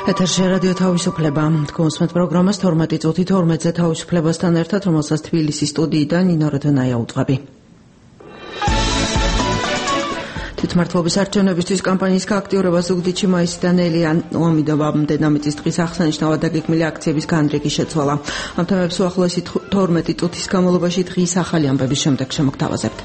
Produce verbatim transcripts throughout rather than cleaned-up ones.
ეთერში რადიო თავისუფლება. კონსმეთ პროგრამას თორმეტი წუთი თორმეტზე თავისუფლებასთან ერთად, რომელსაც თბილისის სტუდიიდან ნინო როდონაია უძღვები. თვითმმართველობის არჩევნებისთვის კამპანიის გააქტიურება ზუგდიდში მაისიდან ელიან უამიდობამ დედამიწის დღის აღსანიშნავად დაგეგმილი აქციების განრიგი შეცვალა. ამ თემებს უახლოესი თორმეტი წუთის განმავლობაში დღის ახალი ამბების შემდეგ შემოგთავაზებთ.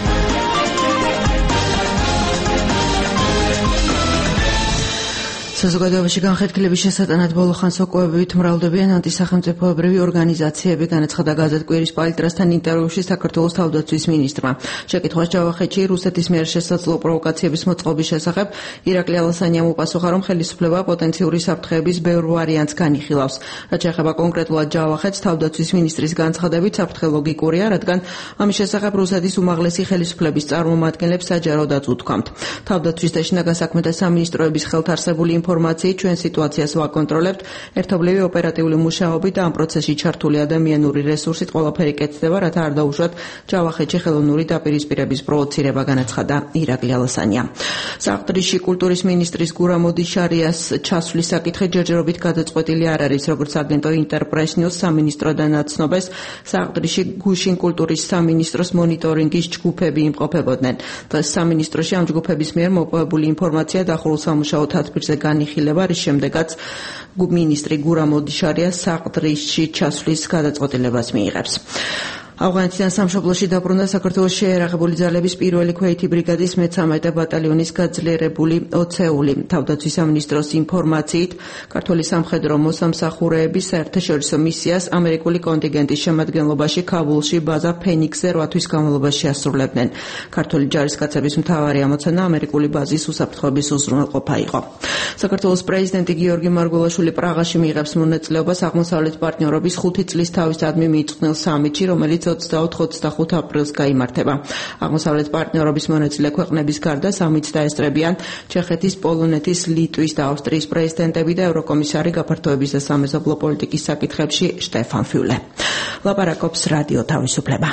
საზოგადოებაში განხეთქილების შესატანად ბოლო ხანს ოკოებით მრავლდებიან ანტისახელმწიფოებრივი ორგანიზაციები, განაცხადა გაზეთ კვირის პალიტრასთან ინტერვიუში საქართველოს თავდაცვის მინისტრმა. შეკითხვას ჯავახეთში რუსეთის მიერ შესაძლო პროვოკაციების მოწყობის შესახებ ირაკლი ალასანიამ უპასუხა, რომ ხელისუფლება პოტენციური საფრთხეების ბევრ ვარიანტს განიხილავს. რაც შეეხება კონკრეტულად ჯავახეთს, თავდაცვის მინისტრის განცხადებით საფრთხე ლოგიკურია, რადგან ამის შესახებ რუსეთის უმაღლესი ხელისუფლების წარმომადგენლებს საჯაროდაც უთქვამთ. თავდაცვის და შინაგან საქმეთა სამინისტროების ხელთარსებული ინფორმაციით ჩვენ სიტუაციას ვაკონტროლებთ, ერთობლივი ოპერატიული მუშაობით და ამ პროცესში ჩართული ადამიანური რესურსით ყველაფერი კეთდება, რათა არ დაუშვათ ჯავახეთში ხელოვნური დაპირისპირების პროვოცირება, განაცხადა ირაკლი ალასანია. საყდრიში კულტურის მინისტრის გურამ ოდიშარიას ჩასვლის საკითხი ჯერჯერობით გადაწყვეტილი არ არის, როგორც აგენტო ინტერპრეს ნიუს სამინისტროდან აცნობეს, საყდრიში გუშინ კულტურის სამინისტროს მონიტორინგის ჯგუფები იმყოფებოდნენ. დღეს სამინისტროში ამ ჯგუფების მიერ მოპოვებული ინფორმაცია დახურულ სამუშაო თათბირზე განიხილება, რის შემდეგაც მინისტრი გურამ ოდიშარია საყდრიში ჩასვლის გადაწყვეტილებას მიიღებს. ავღანეთიდან სამშობლოში დაბრუნდა საქართველოს შეერაღებული ძალების პირველი ქვეითი ბრიგადის მეცამეტე ბატალიონის გაძლიერებული ოცეული. თავდაცვის სამინისტროს ინფორმაციით, ქართული სამხედრო მოსამსახურეების საერთაშორისო მისიას ამერიკული კონტინგენტის შემადგენლობაში ქაბულში ბაზა ფენიქსზე რვა თვის განმავლობაში ასრულებდნენ. ქართული ჯარისკაცების მთავარი ამოცანა ამერიკული ბაზის უსაფრთხოების უზრუნველყოფა იყო. საქართველოს პრეზიდენტი გიორგი მარგველაშვილი პრაღაში მიიღებს მონაწილეობას აღმოსავლეთ პარტნიორობის ხუთი წლის თავისადმი მიიწვნილ სამიტში, რომელიც ოცდაოთხ ოცდახუთ აპრილს გაიმართება. აღმოსავლეთ პარტნიორობის მონაწილე ქვეყნების გარდა სამიტს დაესწრებიან ჩეხეთის, პოლონეთის, ლიტვის და ავსტრიის პრეზიდენტები და ევროკომისარი გაფართოების და სამეზობლო პოლიტიკის საკითხებში შტეფან ფიულე. ლაპარაკობს რადიო თავისუფლება.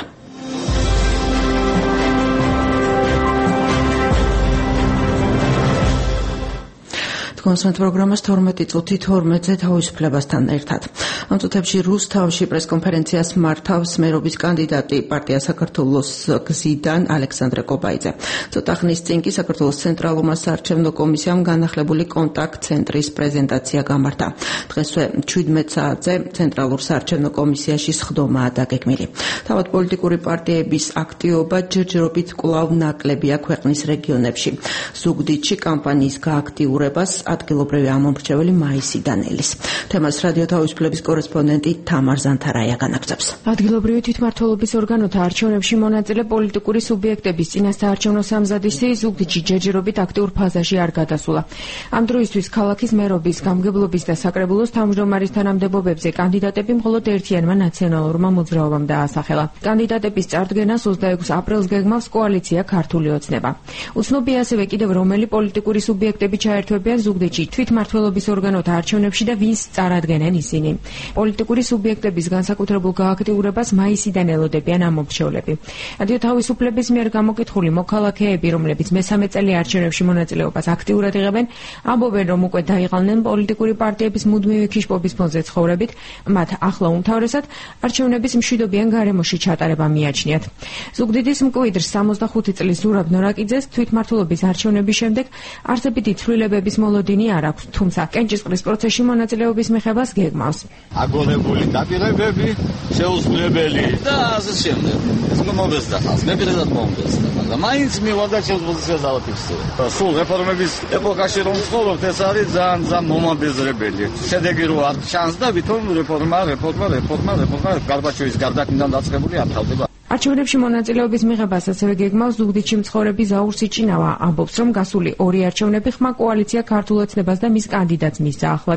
კონსმეთ პროგრამას თორმეტი წუთი თორმეტზე თავისუფლებასთან ერთად. ამ წუთებში რუსთავში პრესკონფერენციას მართავს მერობის კანდიდატი პარტია საქართველოს გზიდან ალექსანდრე კობაიძე. ცოტა ხნის წინ კი საქართველოს ცენტრალურმა საარჩევნო კომისიამ განახლებული კონტაქტ-ცენტრის პრეზენტაცია გამართა. დღესვე შვიდმეტ საათზე ცენტრალურ საარჩევნო კომისიაში სხდომაა დაგეგმილი. თავად პოლიტიკური პარტიების აქტივობა ჯერჯერობით კვლავ ნაკლებია ქვეყნის რეგიონებში. ზუგდიდში კამპანიის გააქტიურებას ადგილობრივი ამომრჩეველი მაისი დანელის. თემას რადიო თავისუფლების კორესპონდენტი თამარ ზანთარაია განაგრძობს. ადგილობრივი თვითმმართველობის ორგანოთა არჩევნებში მონაწილე პოლიტიკური სუბიექტების წინასაარჩევნო სამზადისი ზუგდიდში ჯერჯერობით აქტიურ ფაზაში არ გადასულა. ამ დროისთვის ქალაქის მერობის, გამგებლობის და საკრებულოს თავმჯდომარის თანამდებობებზე კანდიდატები მხოლოდ ერთიანმა ნაციონალურმა მოძრაობამ დაასახელა. კანდიდატების წარდგენას ოცდაექვსი აპრილს გეგმავს კოალიცია ქართული ოცნება. უცნობია ასევე კიდევ რომელი პოლიტიკური სუბიექტები ჩაერთვებიან ზუგდიდში თვითმმართველობის ორგანოთა არჩევნებში და ვინს წარადგენენ ისინი. პოლიტიკური სუბიექტების განსაკუთრებულ გააქტიურებას მაისიდან ელოდებიან ამ მომრჩევლები. რადიო თავისუფლების მიერ გამოკითხული მოქალაქეები, რომლებიც მესამე წელი არჩევნებში მონაწილეობას აქტიურად იღებენ, ამბობენ, რომ უკვე დაიღალნენ პოლიტიკური პარტიების მუდმივი ქიშპობის ფონზე ცხოვრებით, მათ ახლა უმთავრესად არჩევნების მშვიდობიან გარემოში ჩატარება მიაჩნიათ. ზუგდიდის მკვიდრს სამოცდახუთი წლის ზურაბ ნორაკიძეს თვითმმართველობის არჩევნების შემდეგ არსებითი ცვლილებების მოლოდინი არ აქვს, თუმცა კენჭისყრის პროცესში მონაწილეობის მიღებას გეგმავს. აგონებული დაპირებები, შეუძლებელი და ასე შემდეგ. ეს მომბეზდა ხალხს, მეფერად მომბეზდა, მაგრამ მაინც მივიდა შეუძლებელს დავაფიქსირე. სულ რეფორმების ეპოქაში რომ ვცხოვრობთ, ეს არის ძალიან ძალიან მომაბეზრებელი. შედეგი რო არ ჩანს და ვითომ რეფორმა, რეფორმა, რეფორმა, რეფორმა გარბაჩოვის გარდაქმნიდან დაწყებული არ თავდება. არჩევნებში მონაწილეობის მიღებას ასევე გეგმავს ზუგდიდში მცხოვრები ზაურ სიჭინავა. ამბობს, რომ გასული ორი არჩევნები ხმა კოალიცია ქართულ ოცნებას და მის კანდიდატს მისცა. ახლა კი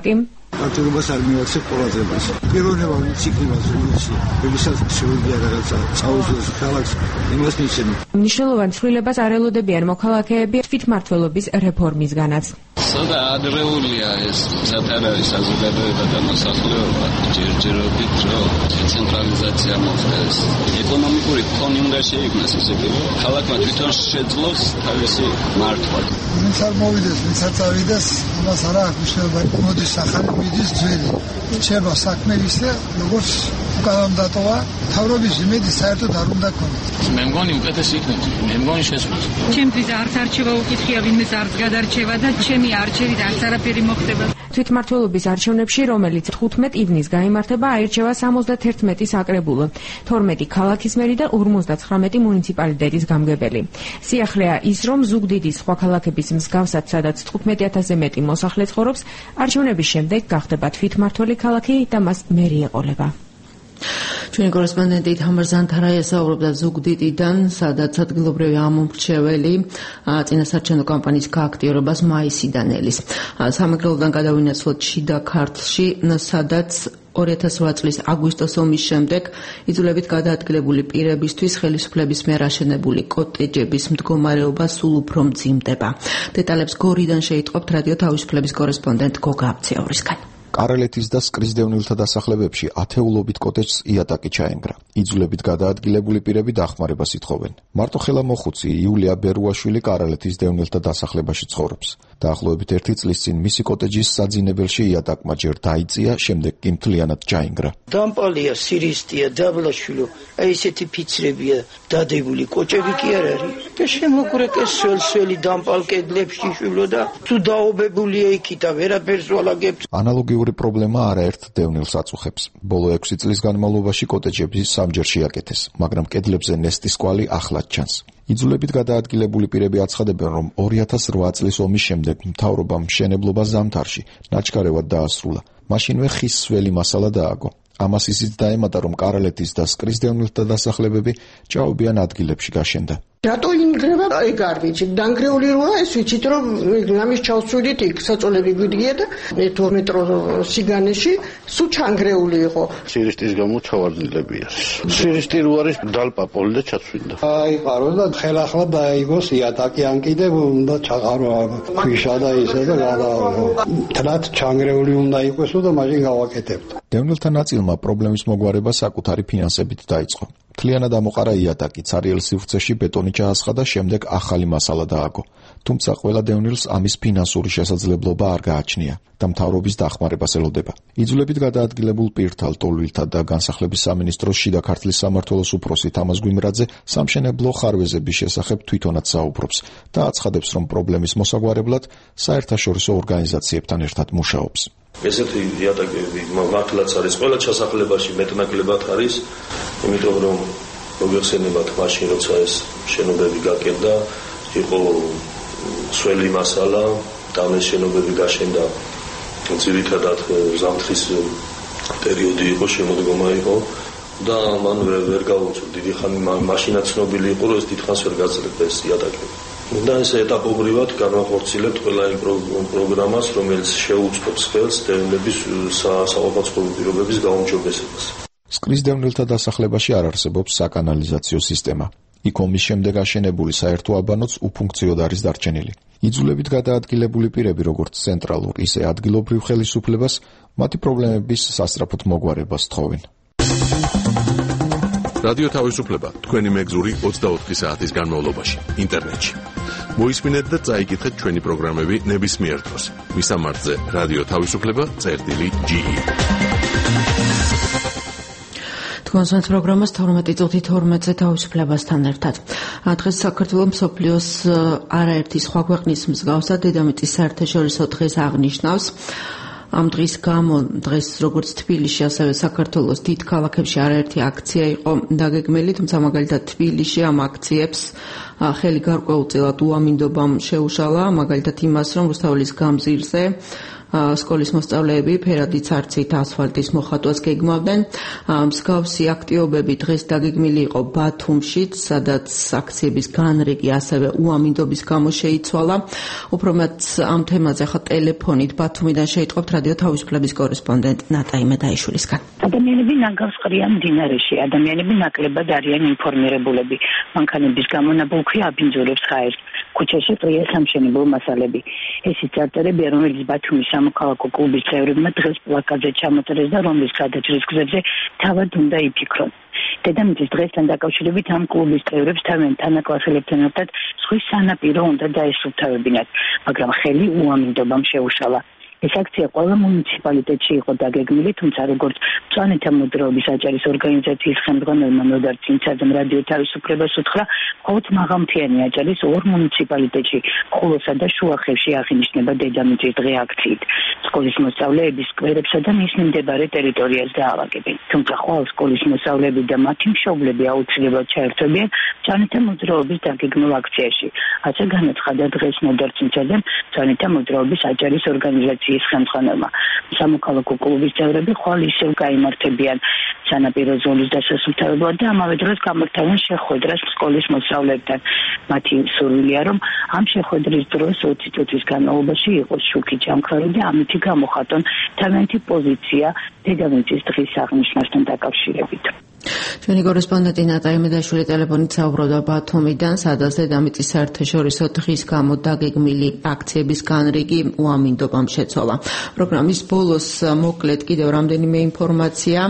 პარტიულობას არ მივაქცევ ყურადღებას. პიროვნება ციკლებას როდესაც ვისაც შეუძლია რაღაცა წაუძლოს ქალაქს იმას ნიშნავს. მნიშვნელოვან ცვლილებას არ ელოდებიან მოქალაქეები თვითმმართველობის რეფორმისგანაც. სადა ადრეულია ეს სათარავი საზოგადოება და მოსახლეობა ჯერჯერობით რომ დეცენტრალიზაცია მოხდეს. ეკონომიკური ფონი უნდა შეიქმნას ისე რომ ქალაქმა თვითონ შეძლოს თავისი მართვა. ვინც არ მოვიდეს, ვინც არ წავიდეს, ამას არ აქვს მნიშვნელობა. მოდის ახალი მიდის ძველი. რჩება საქმე ისე, როგორც უკანონმდატოა, თავრობის იმედი საერთოდ არ უნდა ქონდეს. მე მგონი უკეთესი იქნება. მე მგონი შესვლა. ჩემთვის არც არჩევა უკითხია, ვინმეს არც გადარჩევა და ჩემი არჩევით არც არაფერი მოხდება. თვითმმართველობის არჩევნებში, რომელიც ხუთმეტ ივნისს გაიმართება, აირჩევა სამოცდაერთმეტი საკრებულო, თორმეტი ქალაქის მერი და ორმოცდაცხრამეტი მუნიციპალიტეტის გამგებელი. სიახლეა ის, რომ ზუგდიდის სხვა ქალაქების მსგავსად, სადაც თხუთმეტი ათასზე მეტი მოსახლე ცხოვრობს, არჩევნების შემდეგ გახდება თვითმმართველი ქალაქი და მას მერი ეყოლება. ჩვენი კორესპონდენტი თამარ ზანთარაია საუბრობდა ზუგდიდიდან, სადაც ადგილობრივი ამომრჩეველი წინასაარჩევნო კამპანიის გააქტიურებას მაისიდან ელის. სამეგრელოდან გადავინაცვლოთ შიდა ქართლში, სადაც ორი ათას ოთხ წლის აგვისტოს ომის შემდეგ იძულებით გადაადგილებული პირებისთვის ხელისუფლების მიერ აშენებული კოტეჯების მდგომარეობა სულ უფრო მძიმდება. დეტალებს გორიდან შეიტყობთ რადიო თავისუფლების კორესპონდენტ გოგა აბციაურისგან. კარელეთის და სკრისდევნილთა დასახლებებში ათეულობით კოტეჯს იატაკი ჩაენგრა. იძულებით გადაადგილებული პირები დახმარებას ითხოვენ. მარტოხელა მოხუცი იულია ბერუაშვილი კარელეთის დევნილთა დასახლებაში ცხოვრობს. დაახლოებით ერთი წლის წინ მისი კოტეჯის საძინებელში იატაკმა ჯერ დაიწია, შემდეგ კი მთლიანად ჩაენგრა. დამპალია, სირისტია, დაბლაშვილო, აი ესეთი ფიცრებია დადებული, კოჭები კი არ არის. და შემოგრეკეს სველ-სველი დამპალ კედლებში შვილო და თუ დაობებულია იქითა ვერაფერს ვალაგებს. ანალოგიური პრობლემა არაერთ დევნილს აწუხებს. ბოლო ექვსი წლის განმავლობაში კოტეჯები სამჯერ შეაკეთეს, მაგრამ კედლებზე ნესტის კვალი ახლად ჩანს. იძულებით გადაადგილებული პირები აცხადებენ, რომ ორი ათას რვა წლის ომის შემდეგ მთავრობამ მშენებლობა ზამთარში ნაჩქარევად დაასრულა. მაშინვე ხის სველი მასალა დააგო. ამას ისიც დაემატა, რომ კარელეთის და სკრისდევნილთა დასახლებები ჭაობიან ადგილებში გაშენდა. რატო ინგრევა ეგ არ ვიცით, დანგრეული როა ეს ვიცით, რომ ამის ჩავსვიდით იქ საწოლები გვიდგია და თო მეტრო სიგანეში სულ ჩანგრეული იყო. სირისტის გამო ჩავარდნილები არის. სირისტი რო არის დალპაპოლი და ჩაცვინდა. აიყარო და ხელახლა დაიგოს იატაკი ან კიდე უნდა ჩაყარო ქვიშა და ისე და გადააყო. თლათ ჩანგრეული უნდა იყოსო და მაშინ გავაკეთებთ. დევნილთა ნაწილმა პრობლემის მოგვარება საკუთარი ფინანსებით დაიწყო. მთლიანად ამოყარა იატაკი, ცარიელ სივრცეში ბეტონი ჩაასხა და შემდეგ ახალი მასალა დააგო. თუმცა ყველა დევნილს ამის ფინანსური შესაძლებლობა არ გააჩნია და მთავრობის დახმარებას ელოდება. იძულებით გადაადგილებულ პირთა, ლტოლვილთა და განსახლების სამინისტროს შიდა ქართლის სამმართველოს უფროსი თამაზ გვიმრაძე სამშენებლო ხარვეზების შესახებ თვითონაც საუბრობს და აცხადებს, რომ პრობლემის მოსაგვარებლად საერთაშორისო ორგანიზაციებთან ერთად მუშაობს. ესეთი იატაკები მართლაც არის ყველა ჩასახლებაში მეტნაკლებად არის, იმიტომ რომ მოგეხსენებათ მაშინ როცა ეს შენობები გაკეთდა, იყო სველი მასალა და ამ შენობები გაშენდა ძირითადად ზამთრის პერიოდი იყო, შემოდგომა იყო და მან ვერ გაუწევ დიდი ხანი მაშინაც ცნობილი იყო, რომ ეს დიდხანს ვერ გაძლიერდა ეს იატაკები. და ეს ეტაპობრივად განვახორციელებთ ყველა იმ პროგრამას, რომელიც შეუწყობს ხელს დევნილების საყოფაცხოვრებო პირობების გაუმჯობესებას. სკრისდევნილთა დასახლებაში არ არსებობს საკანალიზაციო სისტემა. იქ ომის შემდეგ აშენებული საერთო აბანოც უფუნქციოდ არის დარჩენილი. იძულებით გადაადგილებული პირები, როგორც ცენტრალურ, ისე ადგილობრივ ხელისუფლებას, მათი პრობლემების სასწრაფოდ მოგვარებას თხოვენ. რადიო თავისუფლება თქვენი მეგზური ოცდაოთხი საათის განმავლობაში ინტერნეტში. მოისმინეთ და წაიკითხეთ ჩვენი პროგრამები ნებისმიერ დროს. მისამართზე რადიო თავისუფლება წერტილი ჯი ი. თქვენს პროგრამას თორმეტი წუთი თორმეტზე თავისუფლებასთან ერთად. დღეს საქართველოს მსოფლიოს არაერთი სხვა ქვეყნის მსგავსად დედამიწის საერთაშორისო დღეს აღნიშნავს. ამ დღის გამო დღეს როგორც თბილისში, ასევე საქართველოს დიდ ქალაქებში არაერთი აქცია იყო დაგეგმილი, თუმცა მაგალითად თბილისში ამ აქციებს ხელი გარკვეულწილად უამინდობამ შეუშალა, მაგალითად იმას, რომ რუსთაველის გამზირზე სკოლის მოსწავლეები ფერადი ცარცით ასფალტის მოხატვას გეგმავდნენ. მსგავსი აქტივობები დღეს დაგეგმილი იყო ბათუმშიც, სადაც აქციების განრიგი ასევე უამინდობის გამო შეიცვალა. უფრო მათ ამ თემაზე ახლა ტელეფონით ბათუმიდან შეიტყობთ რადიო თავისუფლების კორესპონდენტ ნატაი მედაიშვილისგან. ადამიანები ნანგავს ყრიან მდინარეში, ადამიანები ნაკლებად არიან ინფორმირებულები. მანქანების გამო ნაბოლქვი აბინძურებს ხაერს. ქუჩაში ყრია სამშენებლო მასალები. ესიც წარწერებია, რომელიც ბათუმის სამოქალაქო კლუბის წევრებმა დღეს პლაკატზე ჩამოწერეს და რომლის გადაჭრის გზებზე თავად უნდა იფიქრონ. დედამიწის დღესთან დაკავშირებით ამ კლუბის წევრებს თავიანთ თანაკლასელებთან ერთად ზღვის სანაპირო უნდა დაესუფთავებინათ, მაგრამ ხელი უამინდობამ შეუშალა. ეს აქცია ყველა მუნიციპალიტეტში იყო დაგეგმილი, თუმცა როგორც მწვანეთა მოძრაობის აჭარის ორგანიზაციის ხელმძღვანელმა ნოდარ წინცაძემ რადიო თავისუფლებას უთხრა, მხოლოდ მაღალმთიანი აჭარის ორ მუნიციპალიტეტში, ხულოსა და შუახევში აღინიშნება დედამიწის დღე აქციით. სკოლის მოსწავლეები სკვერებსა და მის მიმდებარე ტერიტორიას დაალაგებენ. თუმცა ხვალ სკოლის მოსწავლეები და მათი მშობლები აუცილებლად ჩაერთვებიან მწვანეთა მოძრაობის დაგეგმილ აქციაში. ასე განაცხადა დღეს ნოდარ წინცაძემ მწვანეთა მოძრაობის აჭარის ორგანიზაციის ხელმძღვანელმა. სამოქალაქო კლუბის წევრები ხვალ ისევ გაიმართებიან სანაპირო ზოლის დასასუფთავებლად და ამავე დროს გამართავენ შეხვედრას სკოლის მოსწავლეებთან. მათი სურვილია, რომ ამ შეხვედრის დროს ოცი წუთის განმავლობაში იყოს შუქი ჩამქრალი და ამით გამოხატონ თავიანთი პოზიცია დედამიწის დღის აღნიშვნასთან დაკავშირებით. ჩვენი კორესპონდენტი ნატაი მედაშვილი ტელეფონით საუბრობდა ბათუმიდან, სადაც დედამიწის საერთაშორისო დღის გამო დაგეგმილი აქციების განრიგი უამინდობამ შეცვალა. პროგრამის ბოლოს მოკლედ კიდევ რამდენიმე ინფორმაცია.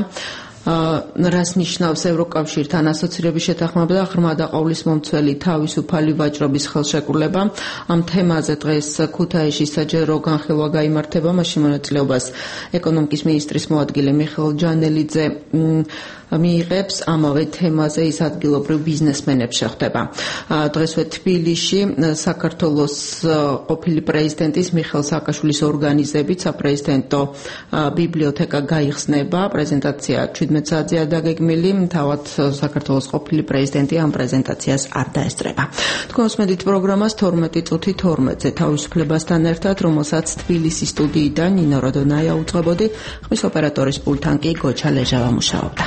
რას ნიშნავს ევროკავშირთან ასოცირების შეთანხმება და ღრმა და ყოვლისმომცველი თავისუფალი ვაჭრობის ხელშეკრულება. ამ თემაზე დღეს ქუთაისში საჯარო განხილვა გაიმართება, მასში მონაწილეობას ეკონომიკის მინისტრის მოადგილე მიხეილ ჯანელიძე მიიღებს. ამავე თემაზე ის ადგილობრივ ბიზნესმენებს შეხვდება. დღესვე თბილისში საქართველოს ყოფილი პრეზიდენტის მიხეილ სააკაშვილის ორგანიზებით საპრეზიდენტო ბიბლიოთეკა გაიხსნება. პრეზენტაცია შვიდმეტ საათზეა დაგეგმილი. თავად საქართველოს ყოფილი პრეზიდენტი ამ პრეზენტაციას არ დაესწრება. თქვენ უსმენთ პროგრამას თორმეტი წუთი თორმეტზე თავისუფლებასთან ერთად, რომელსაც თბილისის სტუდიიდან ნინო როდონაია უწყებოდი. ხმის ოპერატორის პულტთან კი გოჩა ლეჟავა მუშაობდა.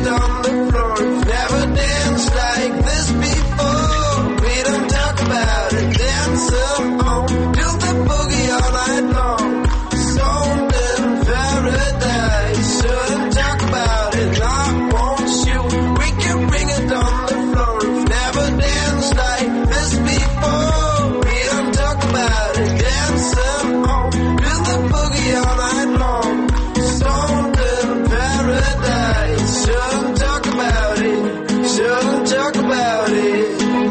it on the floor. We've never danced like this before. We don't talk about it, dance alone. Do the boogie all night long. Stoned in paradise. Shouldn't talk about it, I want you. We can bring it on the floor. We've never danced like this before. We don't talk about it, dance alone. Do the boogie all night long. Stoned in paradise. Shouldn't talk about it, shouldn't talk about it.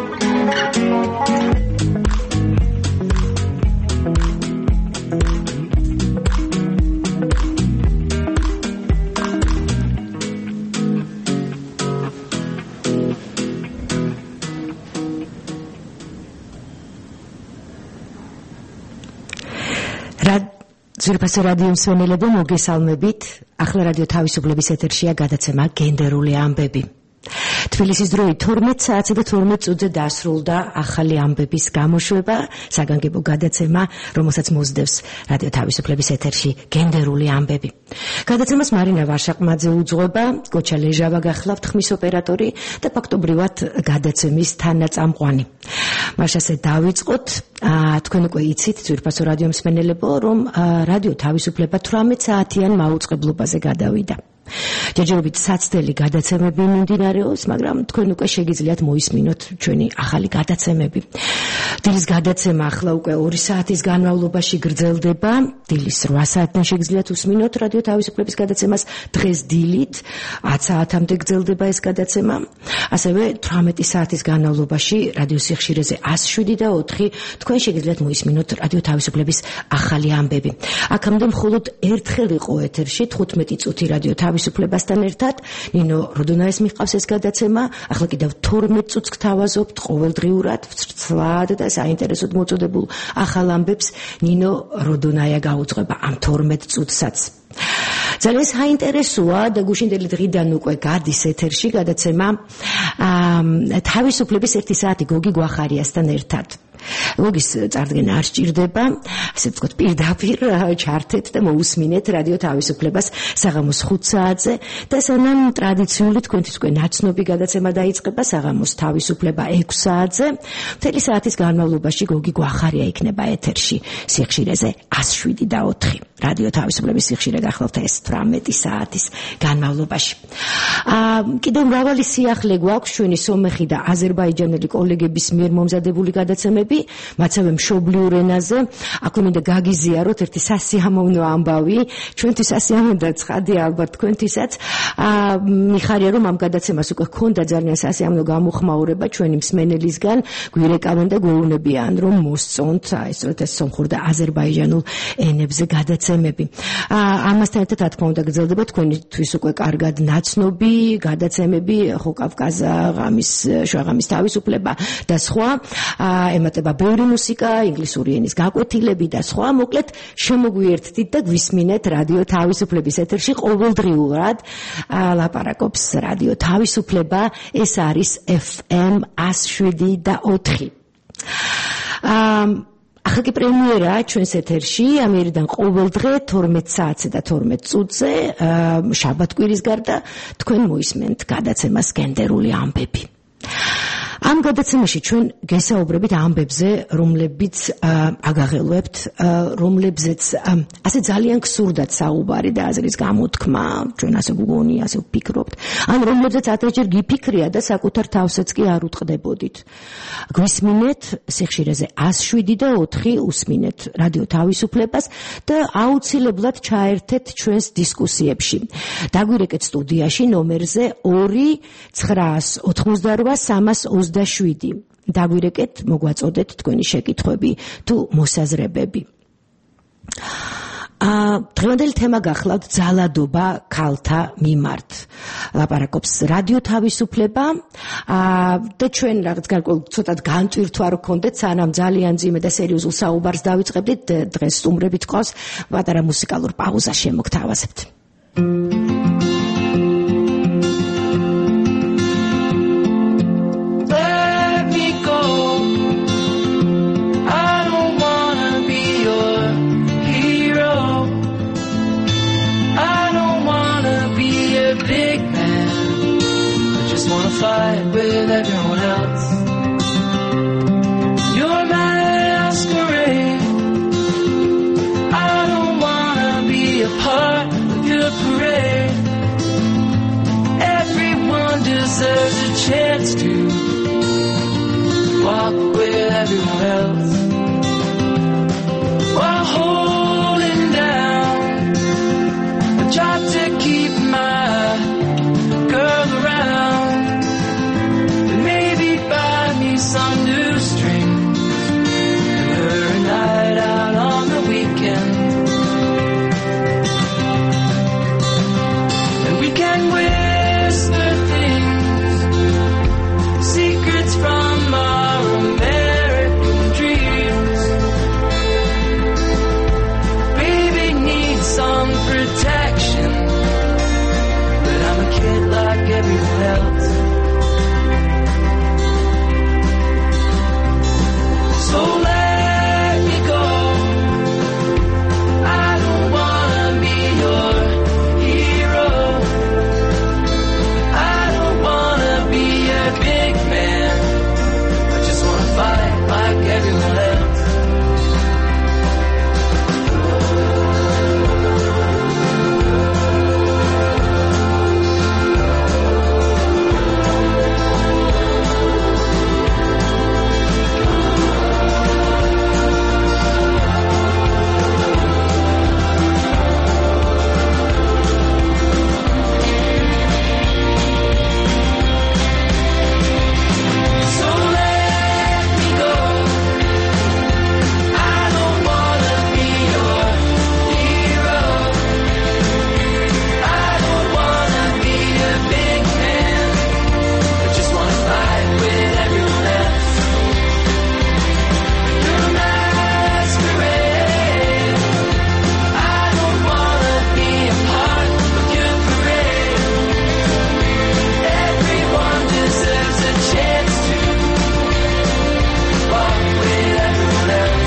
ზურფასო რადიო მსმენელებო, მოგესალმებით. ახლა რადიო თავისუფლების ეთერშია გადაცემა გენდერული ამბები. თბილისის დროით თორმეტ საათზე და თორმეტ წუთზე დასრულდა ახალი ამბების გამოშვება, საგანგებო გადაცემა, რომელსაც მოსდევს რადიო თავისუფლების ეთერში გენდერული ამბები. გადაცემას მარინა ვარშაყმაძე უძღვება, გოჩა ლეჟავა გახლავთ ხმის ოპერატორი და ფაქტობრივად გადაცემის თანაწამყვანი. მაშასე დავიწყოთ, თქვენ უკვე იცით, ზურფასო რადიო მსმენელებო, რომ რადიო თავისუფლება თვრამეტ საათიან მაუწყებლობაზე გადავიდა. ჯერჯერობით საცდელი გადაცემები მიმდინარეობს, მაგრამ თქვენ უკვე შეგიძლიათ მოისმინოთ ჩვენი ახალი გადაცემები. დილის გადაცემა ახლა უკვე ორი საათის განმავლობაში გრძელდება. დილის რვა საათიდან შეგიძლიათ უსმინოთ რადიო თავისუფლების გადაცემას. დღეს დილით ათ საათამდე გრძელდება ეს გადაცემა. ასევე თვრამეტი საათის განმავლობაში რადიო სიხშირეზე ას შვიდი და ოთხი თქვენ შეგიძლიათ მოისმინოთ რადიო თავისუფლების ახალი ამბები. აქამდე მხოლოდ ერთხელ იყო ეთერში თხუთმეტი წუთი რადიო თავისუფლებასთან ერთად. ნინო როდონაეს მიჰყავს ეს გადაცემა. ახლა კიდევ თორმეტ წუთს გთავაზობთ ყოველდღიურად ცვლად და საინტერესოდ მოწოდებულ ახალ ამბებს. ნინო როდონაია გაუძღვება ამ თორმეტ წუთსაც. ძალიან საინტერესოა და გუშინდელი დღიდან უკვე გადის ეთერში გადაცემა თავისუფლების ერთი საათი გოგი გვახარიასთან ერთად. გოგის წარდგენა არ სჭირდება, ასე ვთქვათ, პირდაპირ ჩართეთ და მოусმინეთ რადიო თავისუფლებას საღამოს ხუთ საათზე და სანამ ტრადიციული თქვენთვის უკვე ნაცნობი გადაცემა დაიწყება საღამოს თავისუფლება ექვს საათზე, მთელი საათის განმავლობაში გოგი გვახარია იქნება ეთერში სიხშირეზე ას შვიდი და ოთხი. რადიო თავისუფლების სიხშირე გახლავთ ეს თვრამეტი საათის განმავლობაში. კიდევ მრავალი სიახლე გვაქვს ჩვენი სომეხი და აზერბაიჯანელი კოლეგების მიერ მომზადებული გადაცემები, მაცავე მშობლიურ ენაზე. აქ მინდა გაგიზიაროთ ერთი სასიამოვნო ამბავი, ჩვენთვის სასიამოვნო და ცხადია ალბათ თქვენთვისაც. მიხარია რომ ამ გადაცემას უკვე ჰქონდა ძალიან სასიამოვნო გამოხმაურება ჩვენი მსმენელისგან, გვირეკავენ და გვეუბნებიან რომ მოსწონთ ეს ეს სომხურ და აზერბაიჯანულ ენებზე გადაცემები. ამასთან ერთად რა თქმა უნდა გრძელდება თქვენთვის უკვე კარგად ნაცნობი გადაცემები, ხო კავკაზა, ღამის, შუაღამის თავისუფლება და სხვა. ემატება ბევრი მუსიკა, ინგლისური ენის გაკვეთილები და სხვა. მოკლედ შემოგვიერთდით და გვისმინეთ რადიო თავისუფლების ეთერში ყოველდღიურად ლაპარაკობს რადიო თავისუფლება. ეს არის ეფ ემ ას შვიდი და ოთხი. ახლა კი პრემიერა ჩვენს ეთერში ამერიდან ყოველდღე თორმეტ საათზე და თორმეტ წუთზე შაბათ-კვირის გარდა თქვენ მოისმენთ გადაცემას გენდერული ამბები. ამ გადაცემაში ჩვენ გესაუბრებით ამბებზე, რომლებიც აგაღელვებთ, რომლებზეც ასე ძალიან გსურდათ საუბარი და აზრის გამოთქმა, ჩვენ ასე გგონი, ასე ვფიქრობთ, ან რომლებზეც ათასჯერ გიფიქრია და საკუთარ თავსაც კი არ უტყდებოდით. გვისმინეთ სიხშირეზე ას შვიდი და ოთხი, უსმინეთ რადიო თავისუფლებას და აუცილებლად ჩაერთეთ ჩვენს დისკუსიებში. დაგვირეკეთ სტუდიაში ნომერზე ორი ცხრაას ოცდაოთხ სამას ოცდაშვიდი. დაგვირეკეთ, მოგვაწოდეთ თქვენი შეკითხვები თუ მოსაზრებები. დღევანდელი თემა გახლავთ ძალადობა ქალთა მიმართ. ლაპარაკობს რადიო თავისუფლება და ჩვენ რაღაც გარკვეულ ცოტად განტვირთვა რო გქონდეთ, სანამ ძალიან ძიმე და სერიოზულ საუბარს დავიწყებდით, დღეს სტუმრებით ყავს, პატარა მუსიკალურ პაუზას შემოგთავაზებთ. Big man fight with everyone else. You're my masquerade. I don't wanna be a part of your parade. Everyone deserves a chance to walk with everyone else while holding down a job to keep my girl around and maybe buy me some new strings and her a night out on the weekend, and we can whisper things, secrets from our American dreams. Baby needs some protection, but I'm a kid like everyone else. So let me go. I don't wanna be your hero. I don't wanna be a big man. I just wanna fight like everyone else. So let me go. I don't wanna be your hero. I don't wanna be a big man. I just wanna fight with everyone else. You're a masquerade. I don't wanna be a part of your parade. Everyone deserves a chance to walk with everyone else.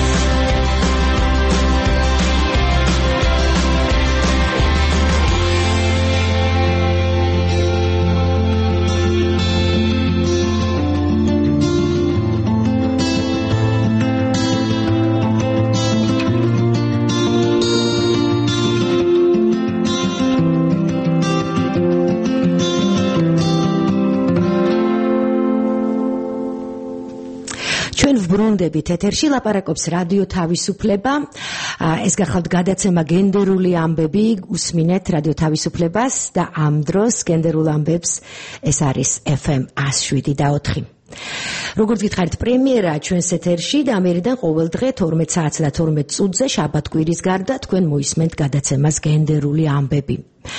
ჩვენ ვბრუნდებით ეთერში ლაპარაკობს რადიო თავისუფლება. ეს გახლავთ გადაცემა გენდერული ამბები, უსმინეთ რადიო თავისუფლებას და ამ დროს გენდერულ ამბებს ეს არის ეფ ემ one oh seven და ოთხი. როგორც გითხარით, პრემიერა ჩვენს ეთერში და ამერიდან ყოველ დღე თორმეტ საათსა და თორმეტ წუთზე შაბათ-კვირის გარდა თქვენ მოისმენთ გადაცემას გენდერული ამბები.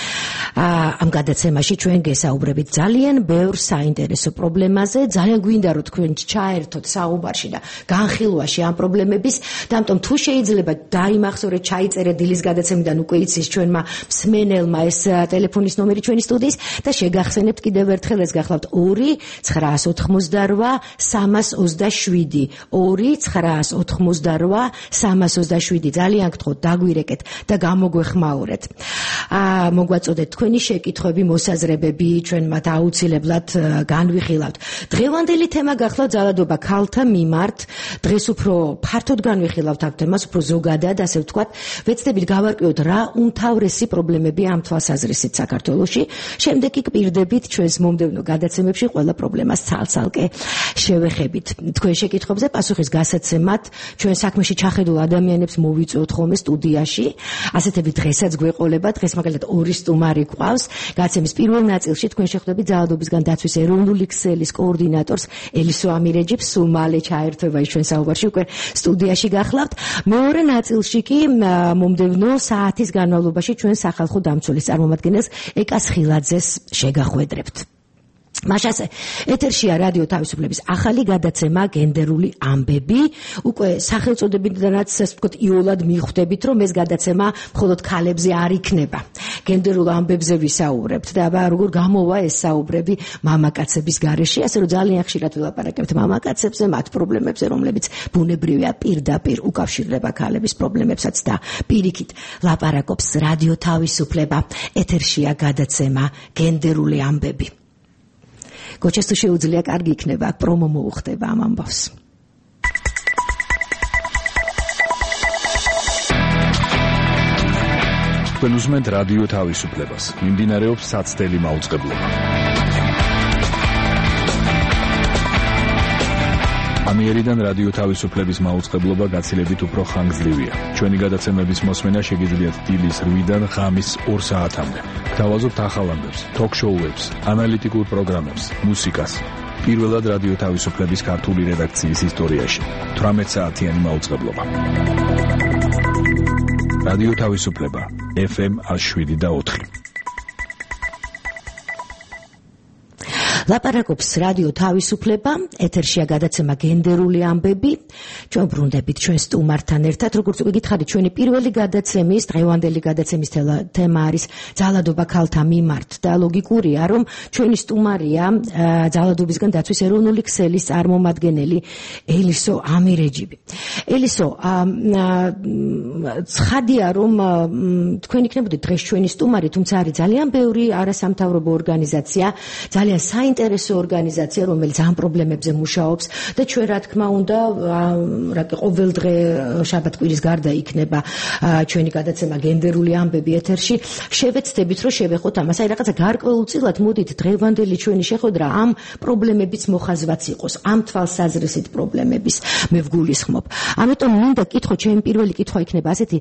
ამ გადაცემაში ჩვენ გესაუბრებით ძალიან ბევრ საინტერესო პრობლემაზე. ძალიან გვინდა რომ თქვენ ჩაერთოთ საუბარში და განხილვაში ამ პრობლემების. ამიტომ თუ შეიძლება დაიმახსოვრეთ, ჩაიწერეთ დილის გადაცემიდან უკვე იცის ჩვენმა მსმენელმა ეს ტელეფონის ნომერი ჩვენი სტუდიის და შეგახსენებთ კიდევ ერთხელ, ეს გახლავთ ორი ცხრაას ოთხმოცდარვა სამას ოცდაშვიდი ორი ცხრაას ოთხმოცდარვა სამას ოცდაშვიდი. ძალიან გთხოვთ, დაგვირეკეთ და გამოგვეხმაურეთ. აა მოგვაწოდეთ თქვენი შეკითხვები, მოსაზრებები, ჩვენ მათ აუცილებლად განვიხილავთ. დღევანდელი თემა გახლავთ ძალადობა ქალთა მიმართ. დღეს უფრო ფართოდ განვიხილავთ ამ თემას, უფრო ზოგადად, ასე ვთქვათ, ვეცდებით გავარკვიოთ რა უმთავრესი პრობლემები ამ თვალსაზრისით საქართველოში. შემდეგ კი გპირდებით ჩვენს მომდევნო გადაცემებში ყველა პრობლემას ცალ-ცალკე შევეხებით. თქვენ შეკითხვებზე პასუხის გასაცემად ჩვენ საქმეში ჩახედულ ადამიანებს მოვიწვევთ ხოლმე სტუდიაში. ასეთები დღესაც გვეყოლება. დღეს მაგალითად ორი სტუმარი გვყავს. გაცემის პირველ ნაწილში თქვენ შეხვდებით ძალადობისგან დაცვის ეროვნული ქსელის კოორდინატორს ელისო ამირეჯიბს. სულ მალე ჩაერთვება ის ჩვენ საუბარში, უკვე სტუდიაში გახლავთ. მეორე ნაწილში კი მომდევნო საათის განმავლობაში ჩვენ სახალხო დამცველის წარმომადგენელს ეკას ხილაძეს შეგახვედრებთ. მაშასე ეთერშია რადიო თავისუფლების ახალი გადაცემა გენდერული ამბები. უკვე სახელწოდებიდანაც ასე ვთქვათ იოლად მიხვდებით, რომ ეს გადაცემა მხოლოდ ქალებზე არ იქნება. გენდერულ ამბებზე ვისაუბრებთ და აბა როგორ გამოვა ეს საუბრები მამაკაცების გარეშე, ასე რომ ძალიან ხშირად ვილაპარაკებთ მამაკაცებზე, მათ პრობლემებზე, რომლებიც ბუნებრივია პირდაპირ უკავშირდება ქალების პრობლემებსაც და პირიქით ლაპარაკობს რადიო თავისუფლება. ეთერშია გადაცემა გენდერული ამბები. გოჩას თუ შეუძლია, კარგი იქნება, აქ პრომო მოუხდება ამ ამბავს. თქვენ უსმენთ რადიო თავისუფლებას. მიმდინარეობს საცდელი მაუწყებლობა. ამიერიდან რადიო თავისუფლების მაუწყებლობა გაცილებით უფრო ხანგრძლივია. ჩვენი გადაცემების მოსმენა შეგიძლიათ დილის რვიდან ღამის ორ საათამდე. გთავაზობთ ახალ ამბებს, თოქ-შოუებს, ანალიტიკურ პროგრამებს, მუსიკას. პირველად რადიო თავისუფლების ქართული რედაქციის ისტორიაში. თვრამეტ საათიანი მაუწყებლობა. რადიო თავისუფლება ეფ ემ შვიდ და ოთხი. ლაპარაკობს რადიო თავისუფლება, ეთერშია გადაცემა გენდერული ამბები. ჩვენ ბრუნდებით ჩვენ სტუმართან ერთად, როგორც უკვე გითხარით, ჩვენი პირველი გადაცემის, დღევანდელი გადაცემის თემა არის ძალადობა ქალთა მიმართ და ლოგიკურია, რომ ჩვენი სტუმარია ძალადობისგან დაცვის ეროვნული ქსელის წარმომადგენელი ელისო ამირეჯიბი. ელისო, ცხადია, რომ თქვენ იქნებოდეთ დღეს ჩვენი სტუმარი, თუმცა არის ძალიან ბევრი არასამთავრობო ორგანიზაცია, ძალიან საინტერესო ორგანიზაცია, რომელიც ამ პრობლემებზე მუშაობს და ჩვენ რა თქმა უნდა, რა კი ყოველ დღე შაბათ-კვირის გარდა იქნება ჩვენი გადაცემა გენდერული ამბები ეთერში. შევეცდებით, რომ შევეხოთ ამას. აი რაღაცა გარკვეულწილად მოდით დღევანდელი ჩვენი შეხვედრა ამ პრობლემების მოხაზვაც იყოს, ამ თვალსაზრისით პრობლემების მე ვგულისხმობ. ამიტომ მინდა კითხო, ჩემი პირველი კითხვა იქნება ასეთი,